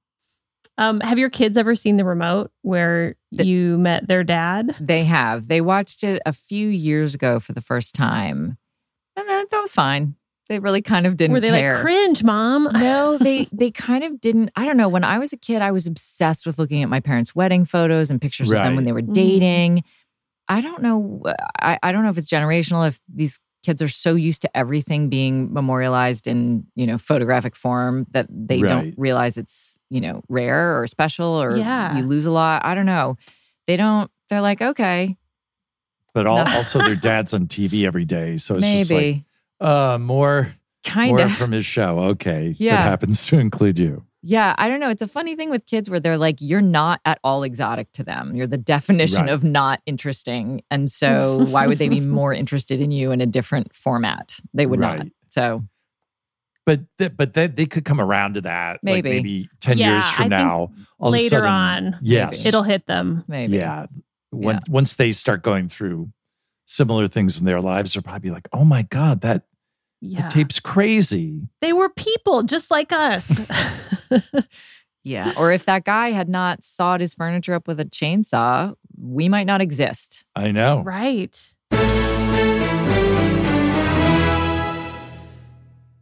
um, have your kids ever seen the remote where The- you met their dad? They have. They watched it a few years ago for the first time. And that, that was fine. They really kind of didn't Were they care. like, cringe, mom? No, they they kind of didn't. I don't know. When I was a kid, I was obsessed with looking at my parents' wedding photos and pictures of them Right. when they were Mm. dating. I don't know. I, I don't know if it's generational, if these kids are so used to everything being memorialized in, you know, photographic form that they Right. don't realize it's, you know, rare or special or Yeah. you lose a lot. I don't know. They don't, they're like, okay, But all, No. also their dad's on T V every day. So it's just like, maybe. uh, more, Kind more of. from his show. Okay. Yeah. That happens to include you. Yeah, I don't know. It's a funny thing with kids where they're like, you're not at all exotic to them. You're the definition Right. of not interesting. And so why would they be more interested in you in a different format? They would not. Right. So But th- but they, they could come around to that like Maybe. maybe ten Yeah, years I from think now. All of a Later sudden- on, Yes. it'll hit them. maybe. Yeah. When, Once they start going through similar things in their lives, they'll probably be like, oh my God, that, Yeah. that tape's crazy. They were people just like us. Yeah. Or if that guy had not sawed his furniture up with a chainsaw, we might not exist. I know. Right.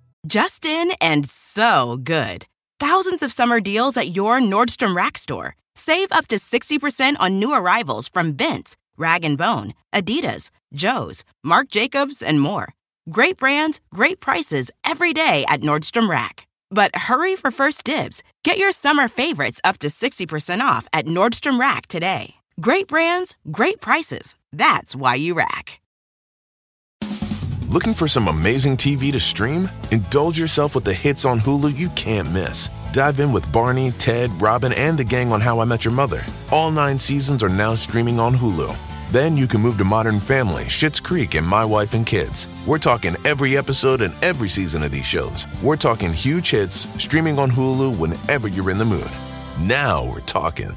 Just in and so good. Thousands of summer deals at your Nordstrom Rack store. Save up to sixty percent on new arrivals from Vince, Rag and Bone, Adidas, Joe's, Marc Jacobs, and more. Great brands, great prices every day at Nordstrom Rack. But hurry for first dibs. Get your summer favorites up to sixty percent off at Nordstrom Rack today. Great brands, great prices. That's why you rack. Looking for some amazing T V to stream? Indulge yourself with the hits on Hulu you can't miss. Dive in with Barney, Ted, Robin, and the gang on How I Met Your Mother. All nine seasons are now streaming on Hulu. Then you can move to Modern Family, Schitt's Creek, and My Wife and Kids. We're talking every episode and every season of these shows. We're talking huge hits, streaming on Hulu whenever you're in the mood. Now we're talking.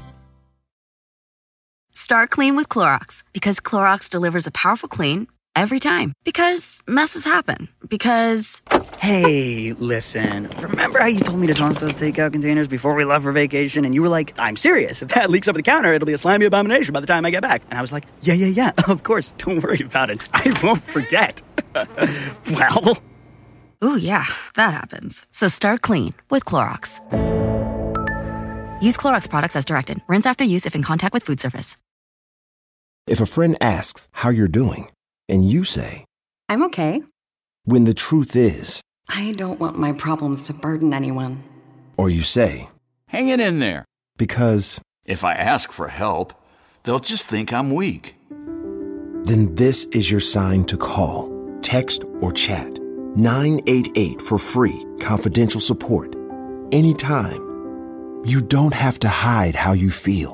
Start clean with Clorox, because Clorox delivers a powerful clean every time. Because messes happen. Because... Hey, listen. Remember how you told me to toss those takeout containers before we left for vacation? And you were like, I'm serious. If that leaks over the counter, it'll be a slimy abomination by the time I get back. And I was like, yeah, yeah, yeah. Of course. Don't worry about it. I won't forget. Well... Ooh, yeah. That happens. So start clean with Clorox. Use Clorox products as directed. Rinse after use if in contact with food surface. If a friend asks how you're doing, and you say, I'm okay. when the truth is, I don't want my problems to burden anyone. or you say, Hang it in there. because, If I ask for help, they'll just think I'm weak. then this is your sign to call, text, or chat nine eight eight for free, confidential support. Anytime. You don't have to hide how you feel.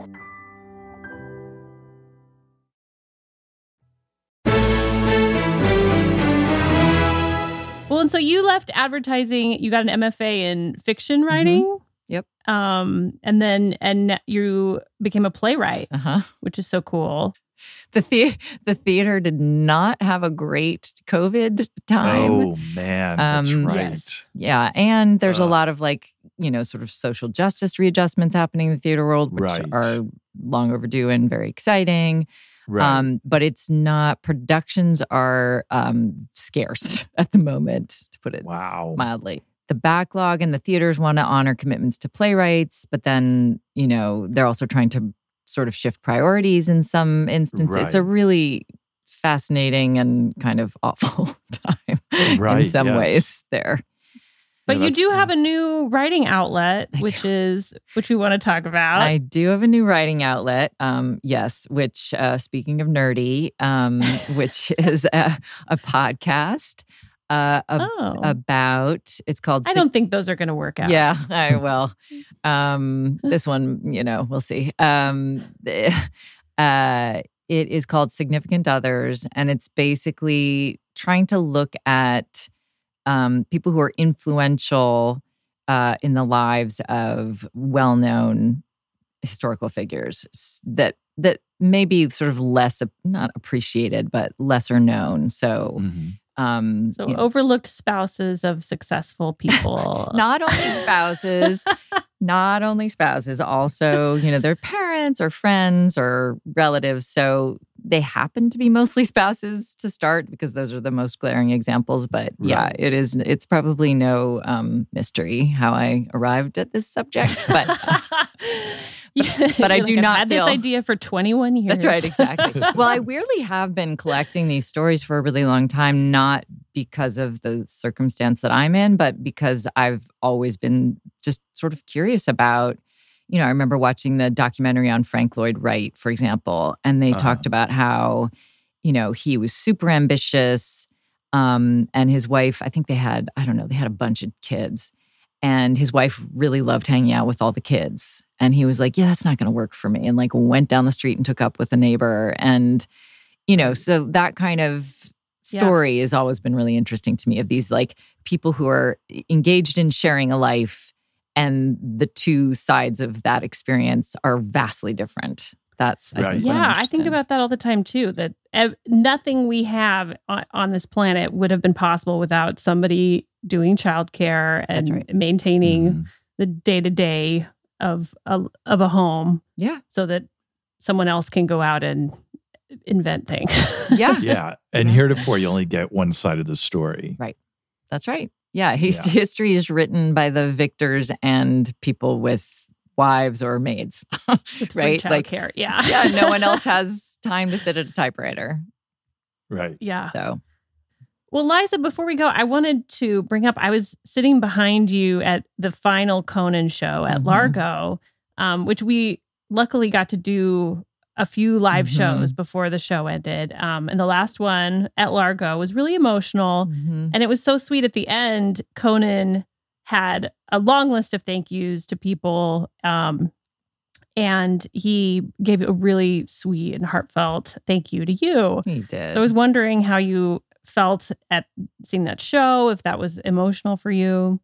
Well, and so you left advertising. You got an M F A in fiction writing. Mm-hmm. Yep. Um, and then and you became a playwright, Uh-huh. which is so cool. The, the- the theater did not have a great COVID time. Oh, man. That's Um, right. yes. Yeah. And there's a Ugh. lot of like, you know, sort of social justice readjustments happening in the theater world, which Right. are long overdue and very exciting. Right. Um, but it's not, productions are um, scarce at the moment, to put it wow. mildly. The backlog and the theaters want to honor commitments to playwrights, but then, you know, they're also trying to sort of shift priorities in some instances. It's a Right. really fascinating and kind of awful time Right, in some yes. ways there. But Yeah, you that's do true. have a new writing outlet, I which do. is which we want to talk about. I do have a new writing outlet, um, yes, which, uh, speaking of nerdy, um, which is a, a podcast uh, ab- oh, about, it's called... I don't think those are going to work out. Yeah, I will. Um, this one, you know, we'll see. Um, uh, it is called Significant Others, and it's basically trying to look at um, people who are influential uh, in the lives of well-known historical figures s- that that may be sort of less, not appreciated, but lesser known. So, Mhm. um, So you know, overlooked spouses of successful people. not only spouses, not only spouses, also, you know, their parents or friends or relatives. So they happen to be mostly spouses to start because those are the most glaring examples. But yeah, Right. it is, it's probably no um, mystery how I arrived at this subject. But Yeah, but I you're do like, I've not had feel- this idea for twenty-one years. that's right, exactly. Well, I weirdly have been collecting these stories for a really long time, not because of the circumstance that I'm in, but because I've always been just sort of curious about, you know, I remember watching the documentary on Frank Lloyd Wright, for example, and they Uh-huh. talked about how, you know, he was super ambitious. Um, and his wife, I think they had, I don't know, they had a bunch of kids. And his wife really loved hanging out with all the kids. And he was like, yeah, that's not going to work for me. And like went down the street and took up with a neighbor. And, you know, so that kind of Yeah. story has always been really interesting to me, of these like people who are engaged in sharing a life, and the two sides of that experience are vastly different. That's, I Right. think, what I'm Yeah, I think interested in. about that all the time too. That ev- nothing we have on, on this planet would have been possible without somebody doing childcare and That's right. maintaining Mhm. the day to day of a of a home, Yeah. so that someone else can go out and invent things. Yeah. Yeah. And heretofore, you only get one side of the story. That's right. Yeah. His, Yeah. History is written by the victors and people with wives or maids, With free right? Like, childcare. Yeah. yeah, no one else has time to sit at a typewriter. Right. Yeah. So, Well, Liza, before we go, I wanted to bring up, I was sitting behind you at the final Conan show at Mhm. Largo, um, which we luckily got to do a few live Mhm. shows before the show ended. Um, and the last one at Largo was really emotional. mhm. And it was so sweet at the end. Conan had a long list of thank yous to people. Um, and he gave a really sweet and heartfelt thank you to you. He did. So I was wondering how you felt at seeing that show, if that was emotional for you.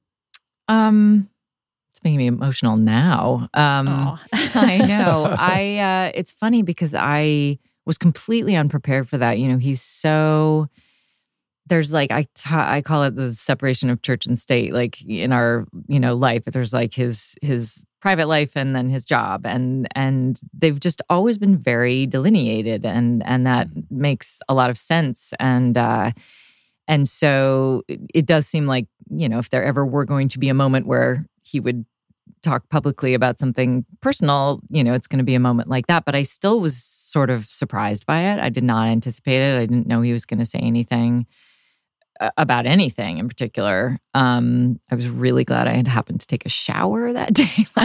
Um, it's making me emotional now. Um, Aw. I know. I. Uh, it's funny because I was completely unprepared for that. You know, he's so. There's like I ta- I call it the separation of church and state. Like in our you know life, there's like his his private life and then his job, and and they've just always been very delineated, and and that makes a lot of sense. And uh, and so it, it does seem like you know if there ever were going to be a moment where he would talk publicly about something personal, you know, it's going to be a moment like that. But I still was sort of surprised by it. I did not anticipate it. I didn't know he was going to say anything about anything in particular. Um, I was really glad I had happened to take a shower that day, like,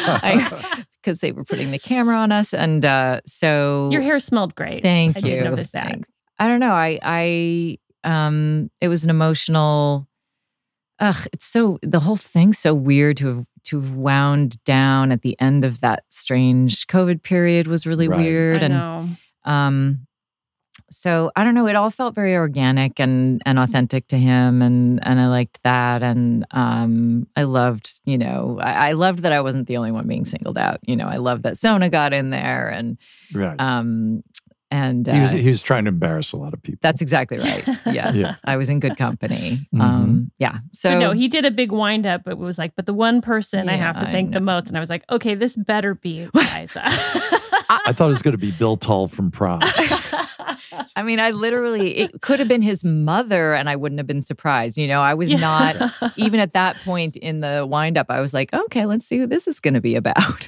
I, because they were putting the camera on us, and uh, so Your hair smelled great. Thank I you. did notice that. Thanks. I don't know. I, I, um, it was an emotional. Ugh, it's so the whole thing's so weird to have to have wound down at the end of that strange COVID period was really Right. weird, I and know. um. So I don't know. It all felt very organic and and authentic to him, and and I liked that, and um, I loved, you know, I, I loved that I wasn't the only one being singled out. You know, I loved that Sona got in there, and Right. um, and uh, he, was, he was trying to embarrass a lot of people. that's exactly right. Yes, Yeah. I was in good company. Mhm. Um, yeah. So But no, he did a big wind up. It was like, but the one person I Yeah, have to I thank the know. most. And I was like, okay, this better be Liza. I thought it was going to be Bill Tull from Prom. I mean, I literally, it could have been his mother and I wouldn't have been surprised. You know, I was not, even at that point in the wind up, I was like, okay, let's see who this is going to be about.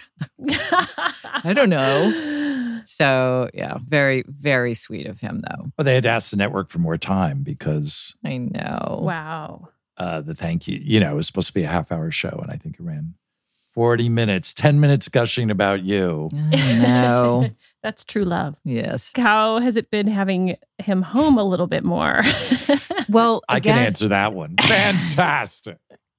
I don't know. So, yeah, very, very sweet of him, though. Well, they had asked the network for more time because I know. Wow. uh, the thank you, you know, it was supposed to be a half hour show. And I think it ran forty minutes, ten minutes gushing about you. I know. That's true love. Yes. How has it been having him home a little bit more? Well, I can again, answer that one. Fantastic.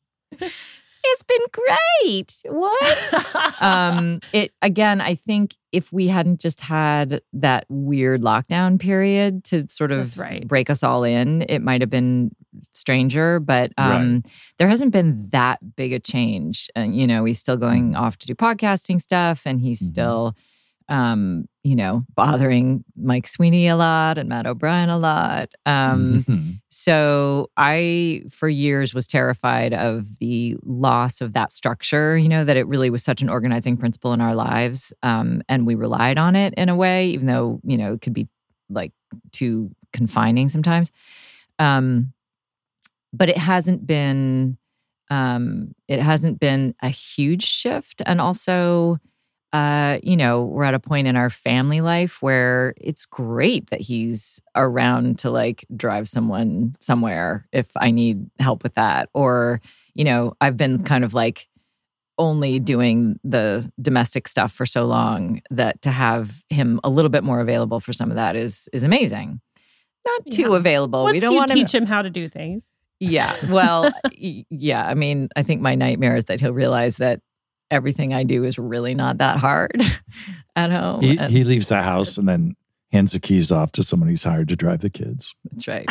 It's been great. What? um, it again, I think if we hadn't just had that weird lockdown period to sort of That's right. break us all in, it might have been stranger. But um, there hasn't been that big a change. And you know, he's still going off to do podcasting stuff, and he's Mhm. still, um, you know, bothering Mike Sweeney a lot and Matt O'Brien a lot. Um, Mhm. So I, for years, was terrified of the loss of that structure, you know, that it really was such an organizing principle in our lives. Um, and we relied on it in a way, even though, you know, it could be like too confining sometimes. Um, but it hasn't been, um, it hasn't been a huge shift. And also, Uh, you know, we're at a point in our family life where it's great that he's around to like drive someone somewhere if I need help with that. Or, you know, I've been kind of like only doing the domestic stuff for so long that to have him a little bit more available for some of that is is amazing. Not too Yeah. available. Once we don't you want to teach him how to do things. Yeah. Well, y- yeah. I mean, I think my nightmare is that he'll realize that everything I do is really not that hard at home. He, And- he leaves the house and then hands the keys off to someone he's hired to drive the kids. That's right.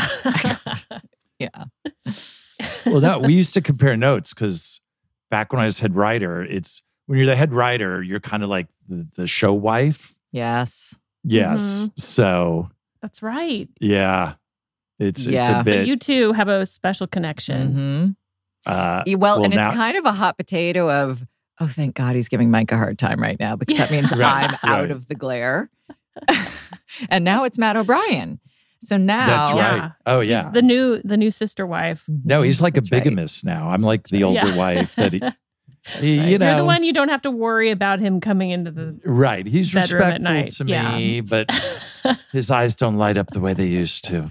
Yeah. Well, no, we used to compare notes because back when I was head writer, it's when you're the head writer, you're kind of like the, the show wife. Yes. Yes. So, That's right. yeah, it's Yeah. it's So a So bit. you two have a special connection. hmm uh, well, well, and now- it's kind of a hot potato of, oh, thank God he's giving Mike a hard time right now because that means Right, I'm out right. of the glare. And now it's Matt O'Brien. So now That's Yeah. right. Oh, yeah. The new the new sister wife. No, he's like That's a right. bigamist now. I'm like the older Yeah. wife that he, He, Right. you know, You're the one you don't have to worry about him coming into the right. He's bedroom respectful at night. to Yeah. me, but his eyes don't light up the way they used to.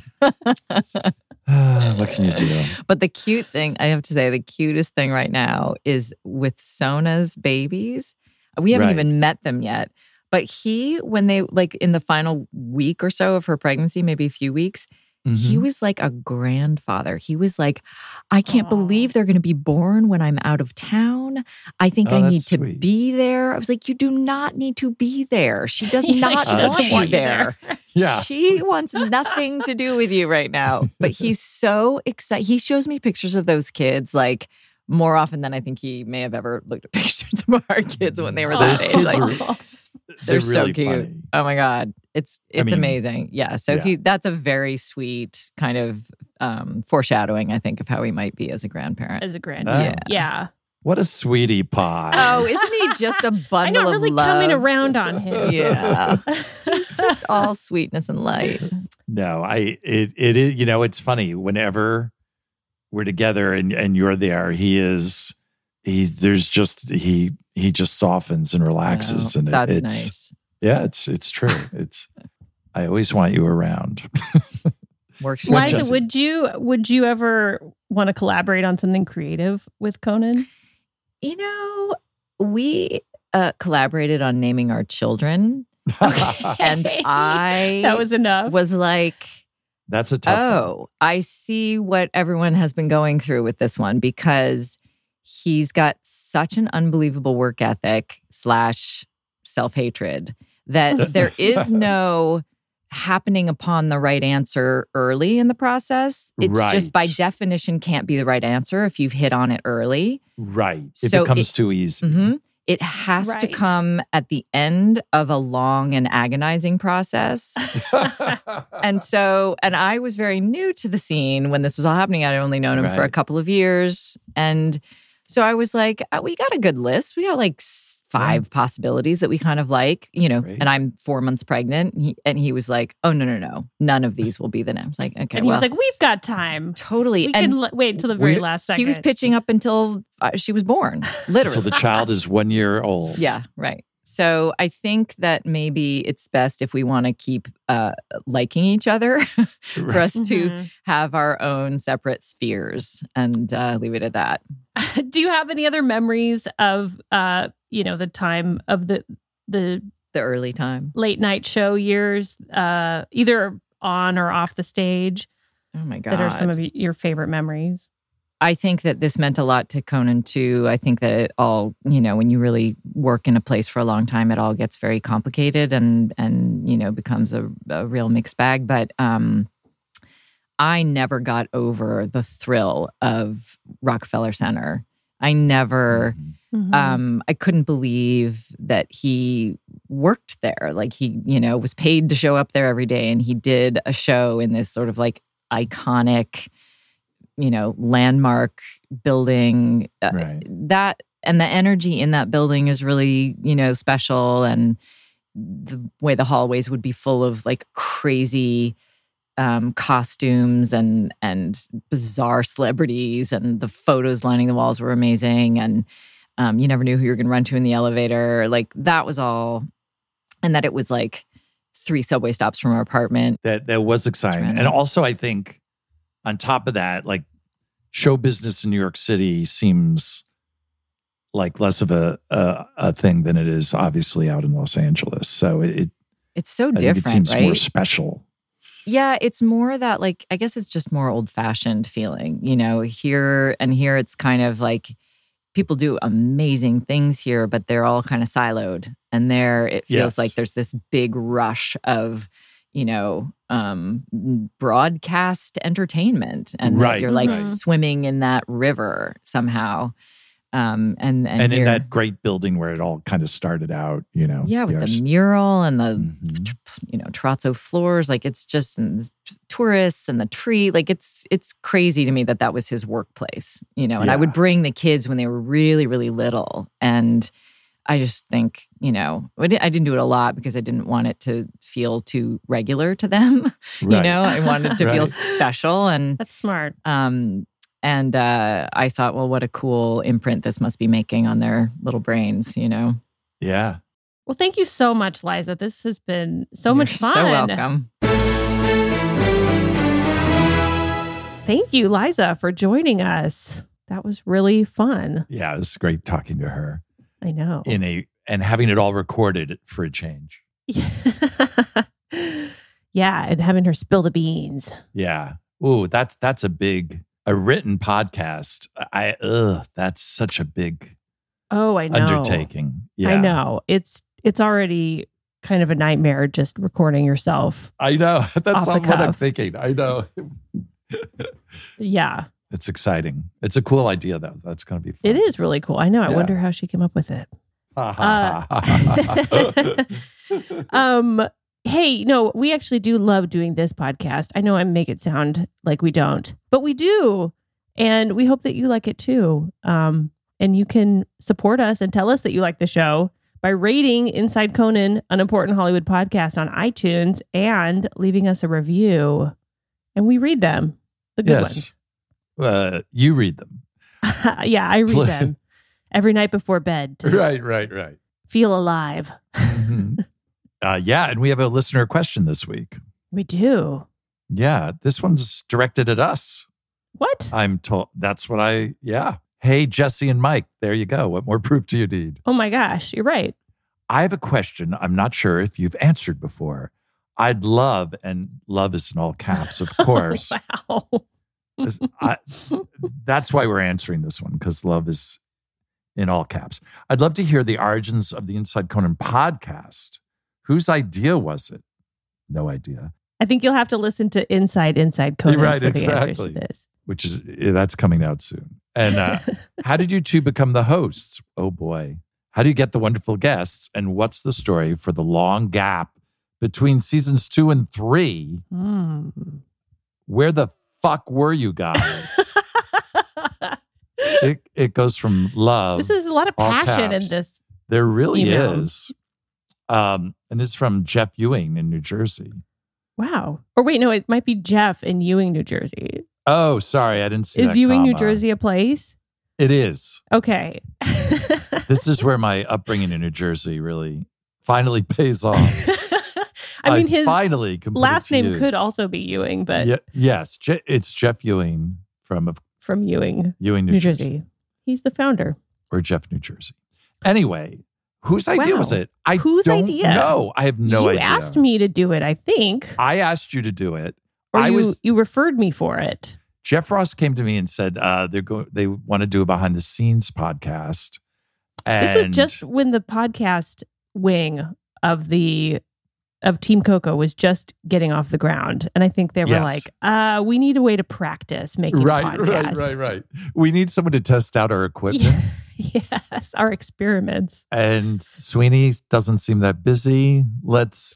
What can you do? But the cute thing, I have to say, the cutest thing right now is with Sona's babies. We haven't Right. even met them yet. But he, when they, like in the final week or so of her pregnancy, maybe a few weeks, he Mhm. was like a grandfather. He was like, I can't believe they're going to be born when I'm out of town. I think Oh, I that's need to sweet. be there. I was like, you do not need to be there. She does not she doesn't want you want you there. Yeah. She wants nothing to do with you right now. But he's so excited. He shows me pictures of those kids like more often than I think he may have ever looked at pictures of our kids when they were Those that age. kids Like, are they're, they're so really cute. funny. Oh my God. It's it's mean, amazing. Yeah. So yeah. he that's a very sweet kind of um, foreshadowing, I think, of how he might be as a grandparent. as a grand. Oh. Yeah. Yeah. What a sweetie pie. Oh, isn't he just a bundle I know, of really love? coming around on him. Yeah. He's just all sweetness and light. No, I it it is, you know, it's funny. Whenever we're together and, and you're there, he is he's there's just he he just softens and relaxes Oh, and it, that's it's nice. yeah, it's it's true. It's I always want you around. Works for me. Liza, Jesse. would you would you ever want to collaborate on something creative with Conan? You know, we uh, collaborated on naming our children. And I that was enough. was like, That's a tough one. oh, I see what everyone has been going through with this one because he's got such an unbelievable work ethic slash self-hatred that there is no happening upon the right answer early in the process. It's just by Right. definition can't be the right answer if you've hit on it early. Right. It So becomes it- too easy. hmm It has to Right. come at the end of a long and agonizing process. And so, and I was very new to the scene when this was all happening. I'd only known him for a Right. couple of years. And so I was like, uh, we got a good list. We got like s- five possibilities that we kind of like, you know, Great. and I'm four months pregnant. And he, and he was like, oh, no, no, no. None of these will be the next. Like, okay, and he well, was like, "We've got time. totally. We and can l- wait until the very we- last second." he was pitching up until uh, she was born, literally. Until the child is one year old. Yeah, right. So I think that maybe it's best if we want to keep uh, liking each other for us to Mhm. have our own separate spheres and uh, leave it at that. Do you have any other memories of, uh, you know, the time of the the The early time. late night show years, uh, either on or off the stage, Oh my God. that are some of y- your favorite memories? I think that this meant a lot to Conan too. I think that it all, you know, when you really work in a place for a long time, it all gets very complicated and and you know becomes a, a real mixed bag. But um, I never got over the thrill of Rockefeller Center. I never, Mhm. um, I couldn't believe that he worked there. Like he, you know, was paid to show up there every day, and he did a show in this sort of like iconic, you know, landmark building. Uh, Right. That and the energy in that building is really, you know, special. And the way the hallways would be full of like crazy um, costumes and and bizarre celebrities, and the photos lining the walls were amazing. And um, you never knew who you were going to run to in the elevator. Like that was all, and that it was like three subway stops from our apartment. That that was exciting. Random. And also I think on top of that, like show business in New York City seems like less of a a, a thing than it is obviously out in Los Angeles. So it, it It's so I think different, it seems right? more special. Yeah, it's more that like I guess it's just more old-fashioned feeling, you know, here and here it's kind of like people do amazing things here, but they're all kind of siloed. And there it feels Yes. like there's this big rush of, you know, um broadcast entertainment, and that Right, you're like right. swimming in that river somehow. Um and and, And, in here- that great building where it all kind of started out, you know. yeah, with you know, the mural and the Mhm. you know terrazzo floors, like it's just and the tourists and the tree, like it's it's crazy to me that that was his workplace, you know. And I would Yeah. bring the kids when they were really really little, and I just think, you know, I di- I didn't do it a lot because I didn't want it to feel too regular to them. You Right. know, I wanted to feel Right. special, and That's smart. um And uh, I thought, well, what a cool imprint this must be making on their little brains, you know? Yeah. Well, thank you so much, Liza. This has been so You're much fun. So welcome. Thank you, Liza, for joining us. That was really fun. Yeah, it was great talking to her. I know. In a and having it all recorded for a change. Yeah, and having her spill the beans. Yeah. Ooh, that's that's a big a written podcast. I ugh, that's such a big Oh, I know. undertaking. Yeah. I know. It's it's already kind of a nightmare just recording yourself. I know. That's Off the what I'm cuff. thinking. I know. Yeah. It's exciting. It's a cool idea, though. That's going to be fun. It is really cool. I know. I Yeah. wonder how she came up with it. Uh, um, hey, no, we actually do love doing this podcast. I know I make it sound like we don't, but we do. And we hope that you like it too. Um, and you can support us and tell us that you like the show by rating Inside Conan, an Important Hollywood podcast on iTunes and leaving us a review. And we read them. The good yes. Uh, you read them. ones. Yeah, I read them every night before bed to Right, right, right. feel alive. Mhm. uh, yeah, and we have a listener question this week. We do. Yeah, this one's directed at us. What? I'm told. That's what I, yeah. Hey, Jesse and Mike, there you go. What more proof do you need? Oh my gosh, you're right. I have a question I'm not sure if you've answered before. I'd love, and love is in all caps, of course. Wow. Is- I- that's why we're answering this one, because love is in all caps. I'd love to hear the origins of the Inside Conan podcast. Whose idea was it? No idea. I think you'll have to listen to Inside Inside Conan Right, for the answers exactly. to this. Which is, that's coming out soon. And uh, how did you two become the hosts? Oh boy. How do you get the wonderful guests? And what's the story for the long gap between seasons two and three? Mm. Where the fuck were you guys? it, it goes from love. This is a lot of all passion caps. in this. There really email. is. Um, and this is from Jeff Ewing in New Jersey. Wow. Or wait, no, it might be Jeff in Ewing, New Jersey. Oh, sorry, I didn't see Is that Ewing, New comma. Jersey a place? It is. Okay. This is where my upbringing in New Jersey really finally pays off. I mean, his finally can put it last to name use. could also be Ewing, but Ye- yes, Je- it's Jeff Ewing from of from Ewing, Ewing, New, New Jersey. Jersey. He's the founder. or Jeff, New Jersey. Anyway, whose idea Wow. was it? I Whose don't idea? know. I have no you idea. asked me to do it, I think. I asked you to do it. Or I you, was you referred me for it. Jeff Ross came to me and said uh, they're go- they want to do a behind the scenes podcast. And This was just when the podcast wing of the of Team Coco was just getting off the ground. And I think they were Yes. like, uh, we need a way to practice making right, a podcast. right, right, right. We need someone to test out our equipment. Yes, our experiments. And Sweeney doesn't seem that busy. Let's.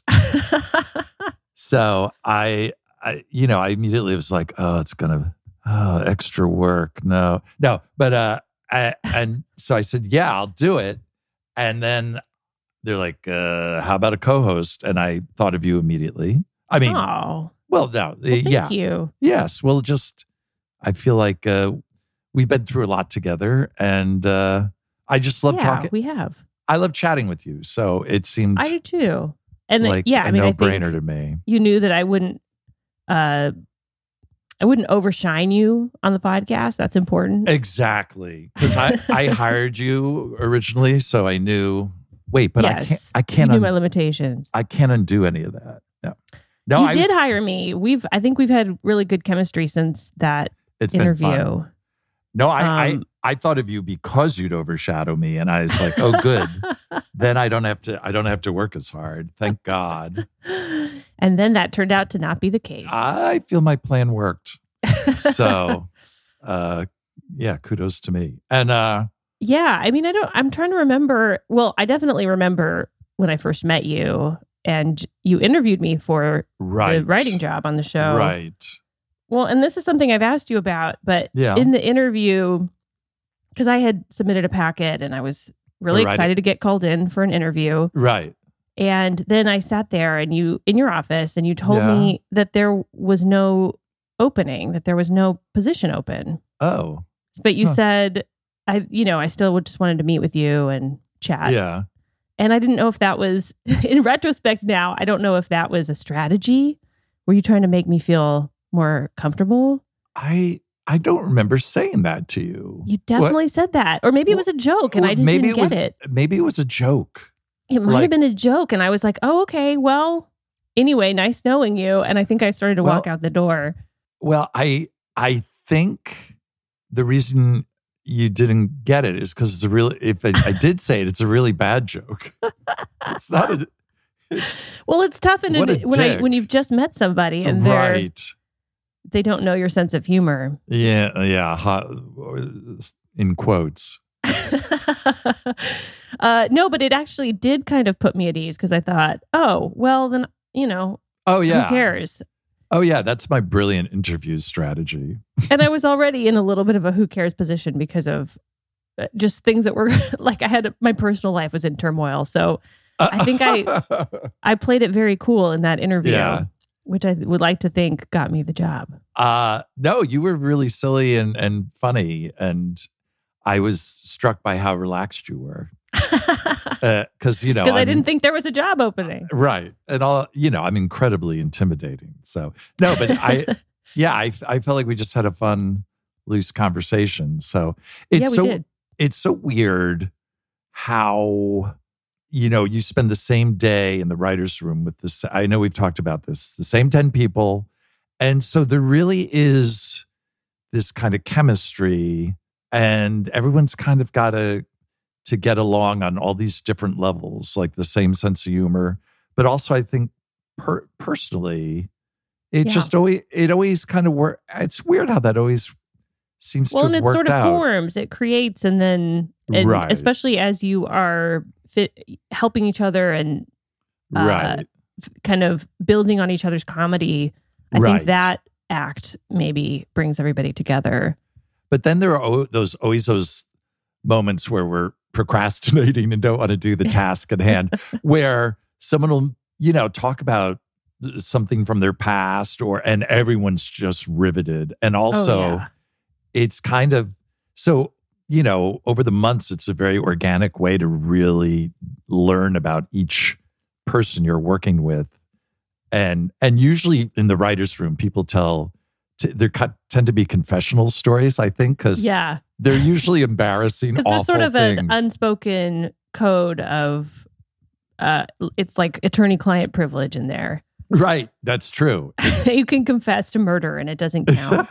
So I, I, you know, I immediately was like, oh, it's gonna, oh, extra work. No, no. But uh, I, and so I said, yeah, I'll do it. And then they're like, uh, how about a co-host? And I thought of you immediately. I mean, oh, well, no, well, thank yeah, you. yes. Well, just I feel like uh, we've been through a lot together, and uh, I just love yeah, talking. we have. I love chatting with you, so it seemed I do too. And then, like yeah, a I mean, I no-brainer think to me. you knew that I wouldn't, uh, I wouldn't overshine you on the podcast. That's important. Exactly, because I, I hired you originally, so I knew. Wait, but I Yes. can't. I You can't. knew Un- my limitations. I can't undo any of that. No, no. you I did was, hire me. We've, I think we've had really good chemistry since that it's been interview. fun. No, I, Um, I I thought of you because you'd overshadow me, and I was like, oh, good. Then I don't have to. I don't have to work as hard. Thank God. And then that turned out to not be the case. I feel my plan worked. So, uh, yeah, kudos to me. And uh, yeah, I mean, I don't, I'm trying to remember. Well, I definitely remember when I first met you and you interviewed me for right, the writing job on the show. right. Well, and this is something I've asked you about, but Yeah. in the interview, because I had submitted a packet and I was really Right. excited to get called in for an interview. Right. And then I sat there and you in your office and you told Yeah. me that there was no opening, that there was no position open. Oh. But you Huh. said, I, you know, I still would just wanted to meet with you and chat. Yeah. And I didn't know if that was, in retrospect now, I don't know if that was a strategy. Were you trying to make me feel more comfortable? I I don't remember saying that to you. You definitely What? said that. Or maybe it was a joke and Well, I just maybe didn't it was, get it. Maybe it was a joke. It might like- have been a joke. And I was like, oh, okay, well, anyway, nice knowing you. And I think I started to Well- walk out the door. Well, I I think the reason you didn't get it is because it's a really. If I, I did say it, it's a really bad joke. It's not a. It's Well, it's tough and What a when I dick. when you've just met somebody and they're right. they don't know your sense of humor. Yeah, yeah. Hot, in quotes. uh, no, but it actually did kind of put me at ease because I thought, oh, well, then, you know, Oh yeah. who cares? Oh yeah. That's my brilliant interview strategy. And I was already in a little bit of a who cares position because of uh, just things that were like I had my personal life was in turmoil. So I think I I played it very cool in that interview, Yeah. which I would like to think got me the job. Uh no, you were really silly and and funny, and I was struck by how relaxed you were. Because uh, you know, Because I I'm- didn't think there was a job opening. right, and all you know, I'm incredibly intimidating. So no, but I, yeah, I I felt like we just had a fun, loose conversation. So it's Yeah, we so did. it's so weird how you know you spend the same day in the writers' room with this. I know we've talked about this, the same ten people, and so there really is this kind of chemistry, and everyone's kind of got to to get along on all these different levels, like the same sense of humor. But also, I think per- personally, it Yeah. just always it always kind of work. It's weird how that always seems Well, to and have it worked sort of out. forms, it creates, and then, and Right. especially as you are fit, helping each other and uh, Right. f- kind of building on each other's comedy, I Right. think that act maybe brings everybody together. But then there are o- those always those moments where we're procrastinating and don't want to do the task at hand, where someone will, you know, talk about something from their past, or and everyone's just riveted. And also, Oh, yeah. it's kind of so, you know, over the months, it's a very organic way to really learn about each person you're working with. And and usually in the writer's room, people tell, t- there cut, tend to be confessional stories, I think, because Yeah. they're usually embarrassing, Because awful there's sort of things. an unspoken code of, uh, it's like attorney-client privilege in there. Right, that's true. It's, You can confess to murder and it doesn't count.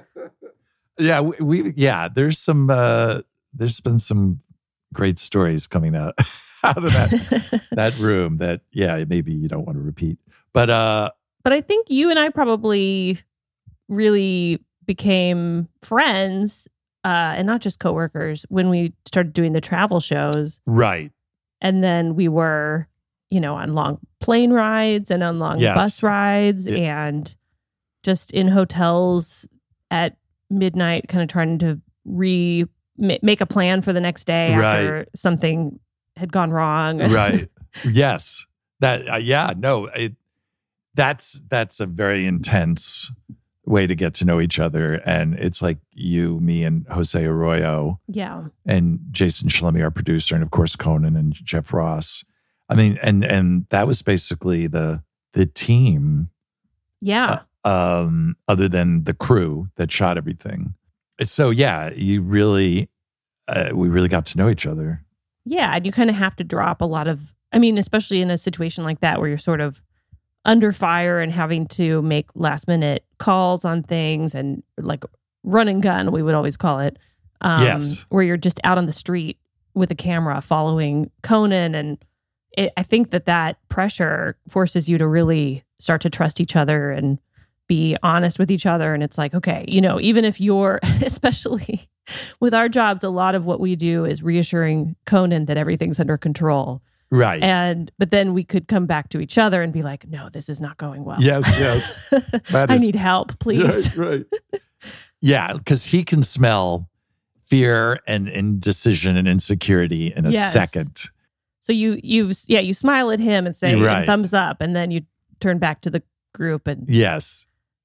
yeah, we, we yeah. There's some. Uh, there's been some great stories coming out out of that that room. That yeah, maybe you don't want to repeat, but uh, But I think you and I probably really became friends, uh, and not just coworkers, when we started doing the travel shows. right, And then we were, you know, on long plane rides and on long Yes. bus rides It- and just in hotels at midnight, kind of trying to re ma- make a plan for the next day after Right. something had gone wrong. right, yes, that uh, yeah, no, it, that's that's a very intense way to get to know each other, and it's like you, me, and Jose Arroyo. Yeah. And Jason Shalemi, our producer, and of course Conan and Jeff Ross. I mean, and and that was basically the the team, Yeah. um, other than the crew that shot everything. So yeah, you really, uh, we really got to know each other. Yeah, and you kind of have to drop a lot of, I mean, especially in a situation like that where you're sort of under fire and having to make last minute calls on things and like run and gun, we would always call it. Um, Yes. Where you're just out on the street with a camera following Conan. And it, I think that that pressure forces you to really start to trust each other and be honest with each other. And it's like, okay, you know, even if you're, especially with our jobs, a lot of what we do is reassuring Conan that everything's under control. Right. And, but then we could come back to each other and be like, no, this is not going well. Yes, yes. That I is- need help, please. Right, right. Yeah, because he can smell fear and indecision and insecurity in a Yes. second. So you, you, yeah, you smile at him and say Right. thumbs up, and then you turn back to the group and Yes.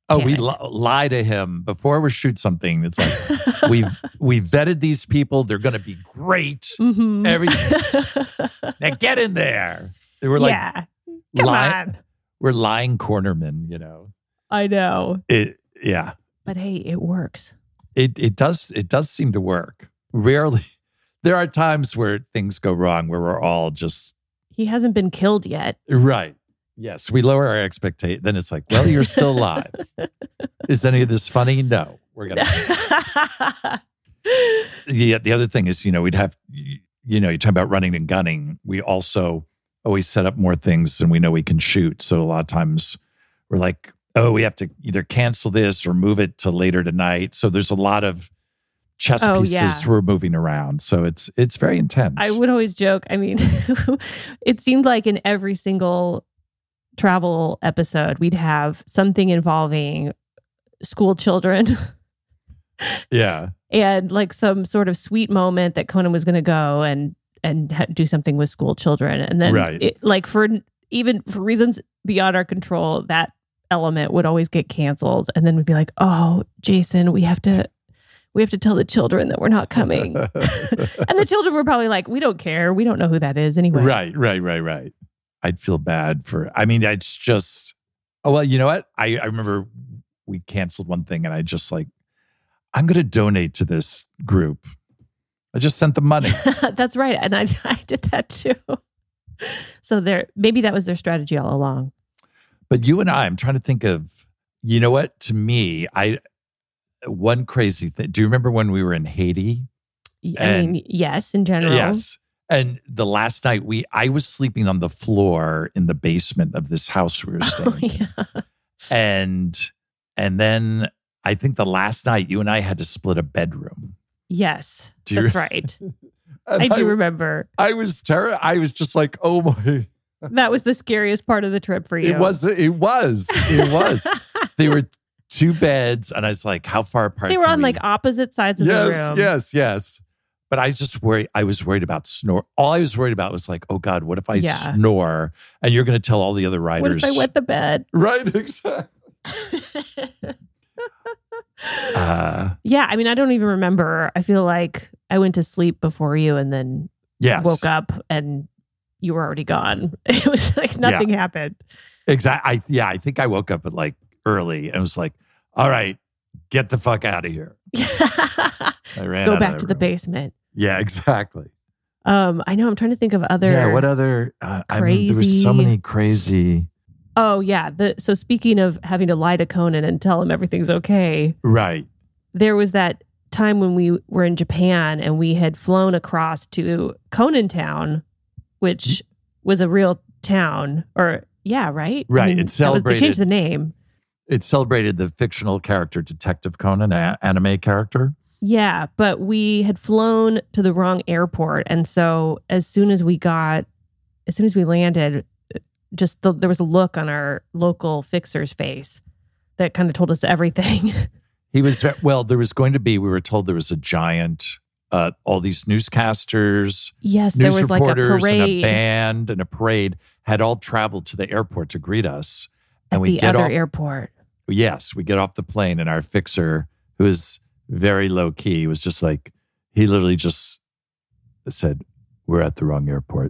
Oh, we panic. li- lie to him before we shoot something. It's like we've we vetted these people. They're going to be great. Mhm. Everything. Now get in there. We're like, yeah. Come lie- on. we're lying cornermen. You know. I know. It. Yeah. But hey, it works. It it does it does seem to work. Rarely, there are times where things go wrong where we're all just He hasn't been killed yet. right. Yes, we lower our expectation. Then it's like, well, you're still alive. Is any of this funny? No, we're gonna. Yeah. The other thing is, you know, we'd have, you know, you talk about running and gunning. We also always set up more things than we know we can shoot. So a lot of times we're like, oh, we have to either cancel this or move it to later tonight. So there's a lot of chess Oh, pieces yeah. we're moving around. So it's it's very intense. I would always joke. I mean, it seemed like in every single travel episode, we'd have something involving school children Yeah. and like some sort of sweet moment that Conan was going to go and and ha- do something with school children. And then Right. it, like for even for reasons beyond our control, that element would always get canceled. And then we'd be like, oh, Jason, we have to we have to tell the children that we're not coming. And the children were probably like, we don't care. We don't know who that is anyway. Right, right, right, right. I'd feel bad for, I mean, it's just, oh, well, you know what? I, I remember we canceled one thing and I just like, I'm going to donate to this group. I just sent the money. That's right. And I, I did that too. So there, maybe that was their strategy all along. But you and I, I'm trying to think of, you know what? To me, I, one crazy thing. Do you remember when we were in Haiti? I And- mean, yes, in general. Yes. And the last night we, I was sleeping on the floor in the basement of this house we were staying Oh, in. yeah. And, and then I think the last night you and I had to split a bedroom. Yes, Do you- that's right. And I do remember. I was terror. I was just like, oh my. That was the scariest part of the trip for you. It was, it was, it was. They were two beds. And I was like, how far apart? They were can on we- like opposite sides of the Yes, room. yes, yes. But I just worried, I was worried about snore. All I was worried about was like, oh God, what if I Yeah. snore? And you're going to tell all the other What riders. if I wet the bed? Right, exactly. Uh, Yeah, I mean, I don't even remember. I feel like I went to sleep before you and then yes. woke up and you were already gone. It was like nothing happened. Exactly. I, yeah, I think I woke up at like early and was like, all right, get the fuck out of here. I ran Go out back of to that the room. basement. Yeah, exactly. Um, I know. I'm trying to think of other. Yeah, what other? Uh, I mean, there was so crazy- many crazy. Oh yeah. The so speaking of having to lie to Conan and tell him everything's okay, Right. there was that time when we were in Japan and we had flown across to Conan Town, which was a real town. Or yeah, right. Right, it that was- celebrated- They changed the name. It celebrated the fictional character Detective Conan, a- anime character. Yeah, but we had flown to the wrong airport, and so as soon as we got, as soon as we landed, just the, there was a look on our local fixer's face that kind of told us everything. He was ve- well. There was going to be. We were told there was a giant. Uh, all these newscasters, Yes, there news was like a reporters, and a parade band and a parade had all traveled to the airport to greet us. And at we the get other off. airport. Yes, we get off the plane, and our fixer, who is very low key, was just like he literally just said, "We're at the wrong airport."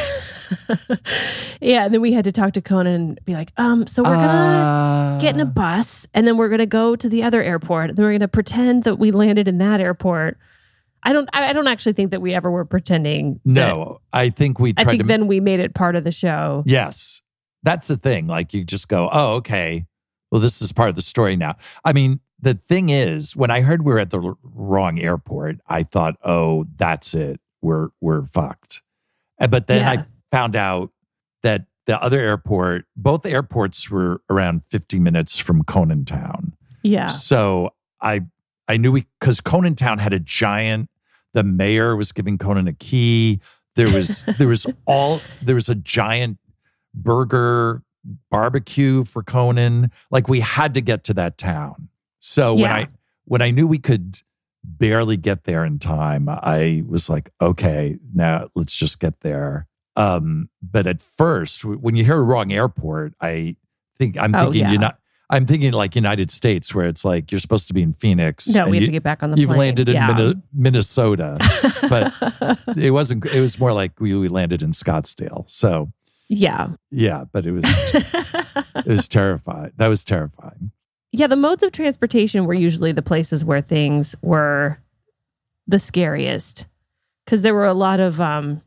Yeah, and then we had to talk to Conan and be like, um, so we're gonna Uh, get in a bus, and then we're gonna go to the other airport. Then we're gonna pretend that we landed in that airport. I don't. I I don't actually think that we ever were pretending. that- No, I think we I tried think to. then we made it part of the show. Yes. That's the thing. Like you just go, oh, okay. Well, this is part of the story now. I mean, the thing is, when I heard we were at the l- wrong airport, I thought, oh, that's it. We're we're fucked. And- But then Yeah. I found out that the other airport, both airports were around fifty minutes from Conan Town. Yeah. So I I knew we because Conan Town had a giant. The mayor was giving Conan a key. There was there was all there was a giant burger barbecue for Conan. Like we had to get to that town. So when Yeah. I when I knew we could barely get there in time, I was like, okay, now let's just get there. Um, but at first, w- when you hear a wrong airport, I think I'm Oh, thinking yeah. you're not. I'm thinking like United States, where it's like you're supposed to be in Phoenix. No, and we have you, to get back on the You've plane. landed in Yeah. Min- Minnesota, but it wasn't. It was more like we, we landed in Scottsdale. So Yeah. yeah, but it was it was terrifying. That was terrifying. Yeah, the modes of transportation were usually the places where things were the scariest, because there were a lot of um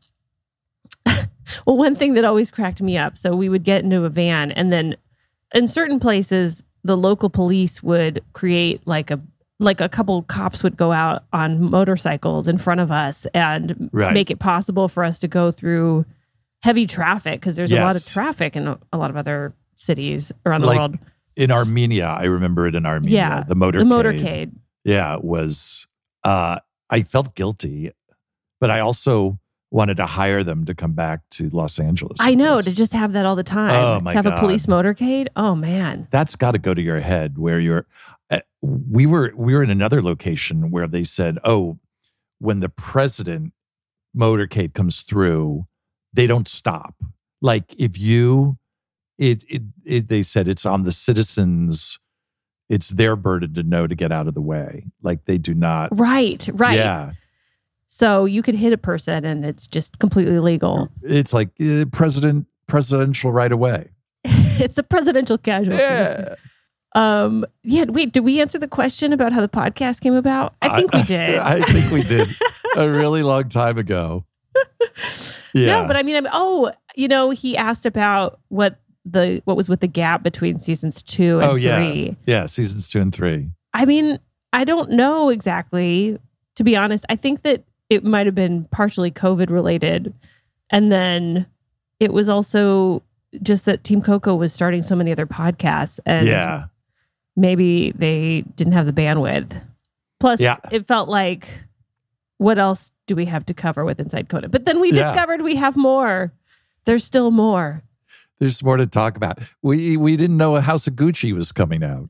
well, one thing that always cracked me up. So we would get into a van, and then in certain places, the local police would create like a like a couple cops would go out on motorcycles in front of us and Right. make it possible for us to go through heavy traffic, because there's a lot of Yes. traffic in a, a lot of other cities around the Like world. in Armenia, I remember it in Armenia. Yeah, the motorcade. The motorcade. Yeah, it was. Uh, I felt guilty, but I also wanted to hire them to come back to Los Angeles. I with know, us. to just have that all the time. Oh, my to have God. a police motorcade. Oh man. That's got to go to your head. Where you're, uh, we were we were in another location where they said, "Oh, when the president motorcade comes through, they don't stop. Like if you, it it, it they said it's on the citizens." It's their burden to know to get out of the way. Like they do not. Right, right. Yeah. So you could hit a person and it's just completely legal. It's like uh, president, presidential right away. It's a presidential casualty. Yeah. Um, yeah, wait, did we answer the question about how the podcast came about? I think we did. I think we did a really long time ago. Yeah. No, but I mean, I'm, oh, you know, he asked about what the what was with the gap between seasons two and oh, yeah. three. Yeah, seasons two and three. I mean, I don't know exactly, to be honest. I think that it might have been partially COVID related. And then it was also just that Team Coco was starting so many other podcasts. And Yeah. maybe they didn't have the bandwidth. Plus, Yeah. it felt like, what else do we have to cover with Inside Conan? But then we Yeah. discovered we have more. There's still more. There's more to talk about. We we didn't know House of Gucci was coming out.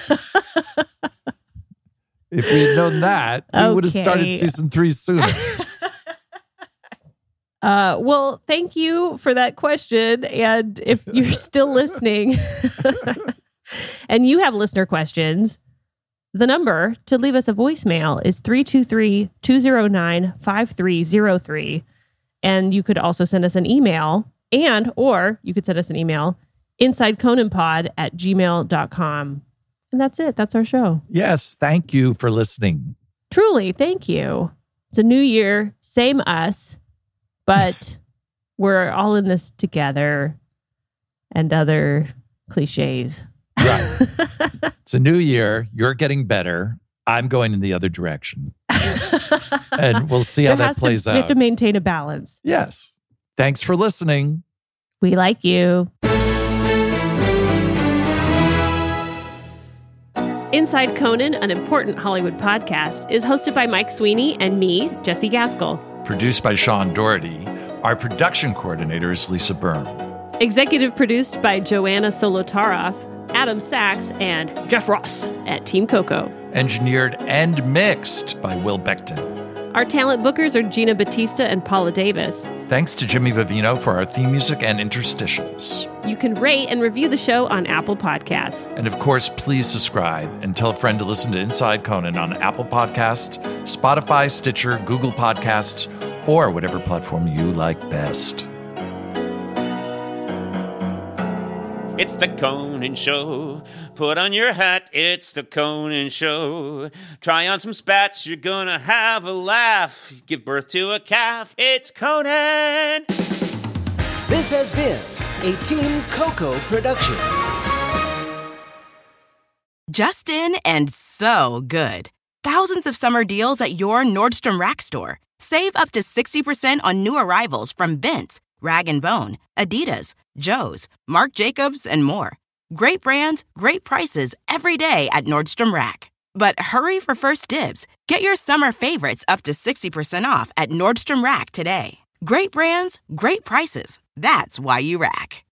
If we had known that, we would have started Okay. season three sooner. Uh, well, thank you for that question. And if you're still listening and you have listener questions, the number to leave us a voicemail is three two three, two zero nine, five three zero three. And you could also send us an email and, or you could send us an email, insideconanpod at gmail dot com. And that's it. That's our show. Yes, thank you for listening. Truly, thank you. It's a new year, same us, but we're all in this together and other cliches. Right. It's a new year. You're getting better. I'm going in the other direction. And we'll see how There that has to- plays We have out. to maintain a balance. Yes. Thanks for listening. We like you. Inside Conan, an important Hollywood podcast, is hosted by Mike Sweeney and me, Jesse Gaskell. Produced by Sean Doherty. Our production coordinator is Lisa Byrne. Executive produced by Joanna Solotaroff, Adam Sachs, and Jeff Ross at Team Coco. Engineered and mixed by Will Beckton. Our talent bookers are Gina Batista and Paula Davis. Thanks to Jimmy Vivino for our theme music and interstitials. You can rate and review the show on Apple Podcasts. And of course, please subscribe and tell a friend to listen to Inside Conan on Apple Podcasts, Spotify, Stitcher, Google Podcasts, or whatever platform you like best. It's the Conan Show. Put on your hat, it's the Conan Show. Try on some spats, you're gonna have a laugh. Give birth to a calf, it's Conan! This has been a Team Coco production. Just in and so good. Thousands of summer deals at your Nordstrom Rack store. Save up to sixty percent on new arrivals from Vince, Rag and Bone, Adidas, Joe's, Marc Jacobs, and more. Great brands, great prices every day at Nordstrom Rack. But hurry for first dibs. Get your summer favorites up to sixty percent off at Nordstrom Rack today. Great brands, great prices. That's why you rack.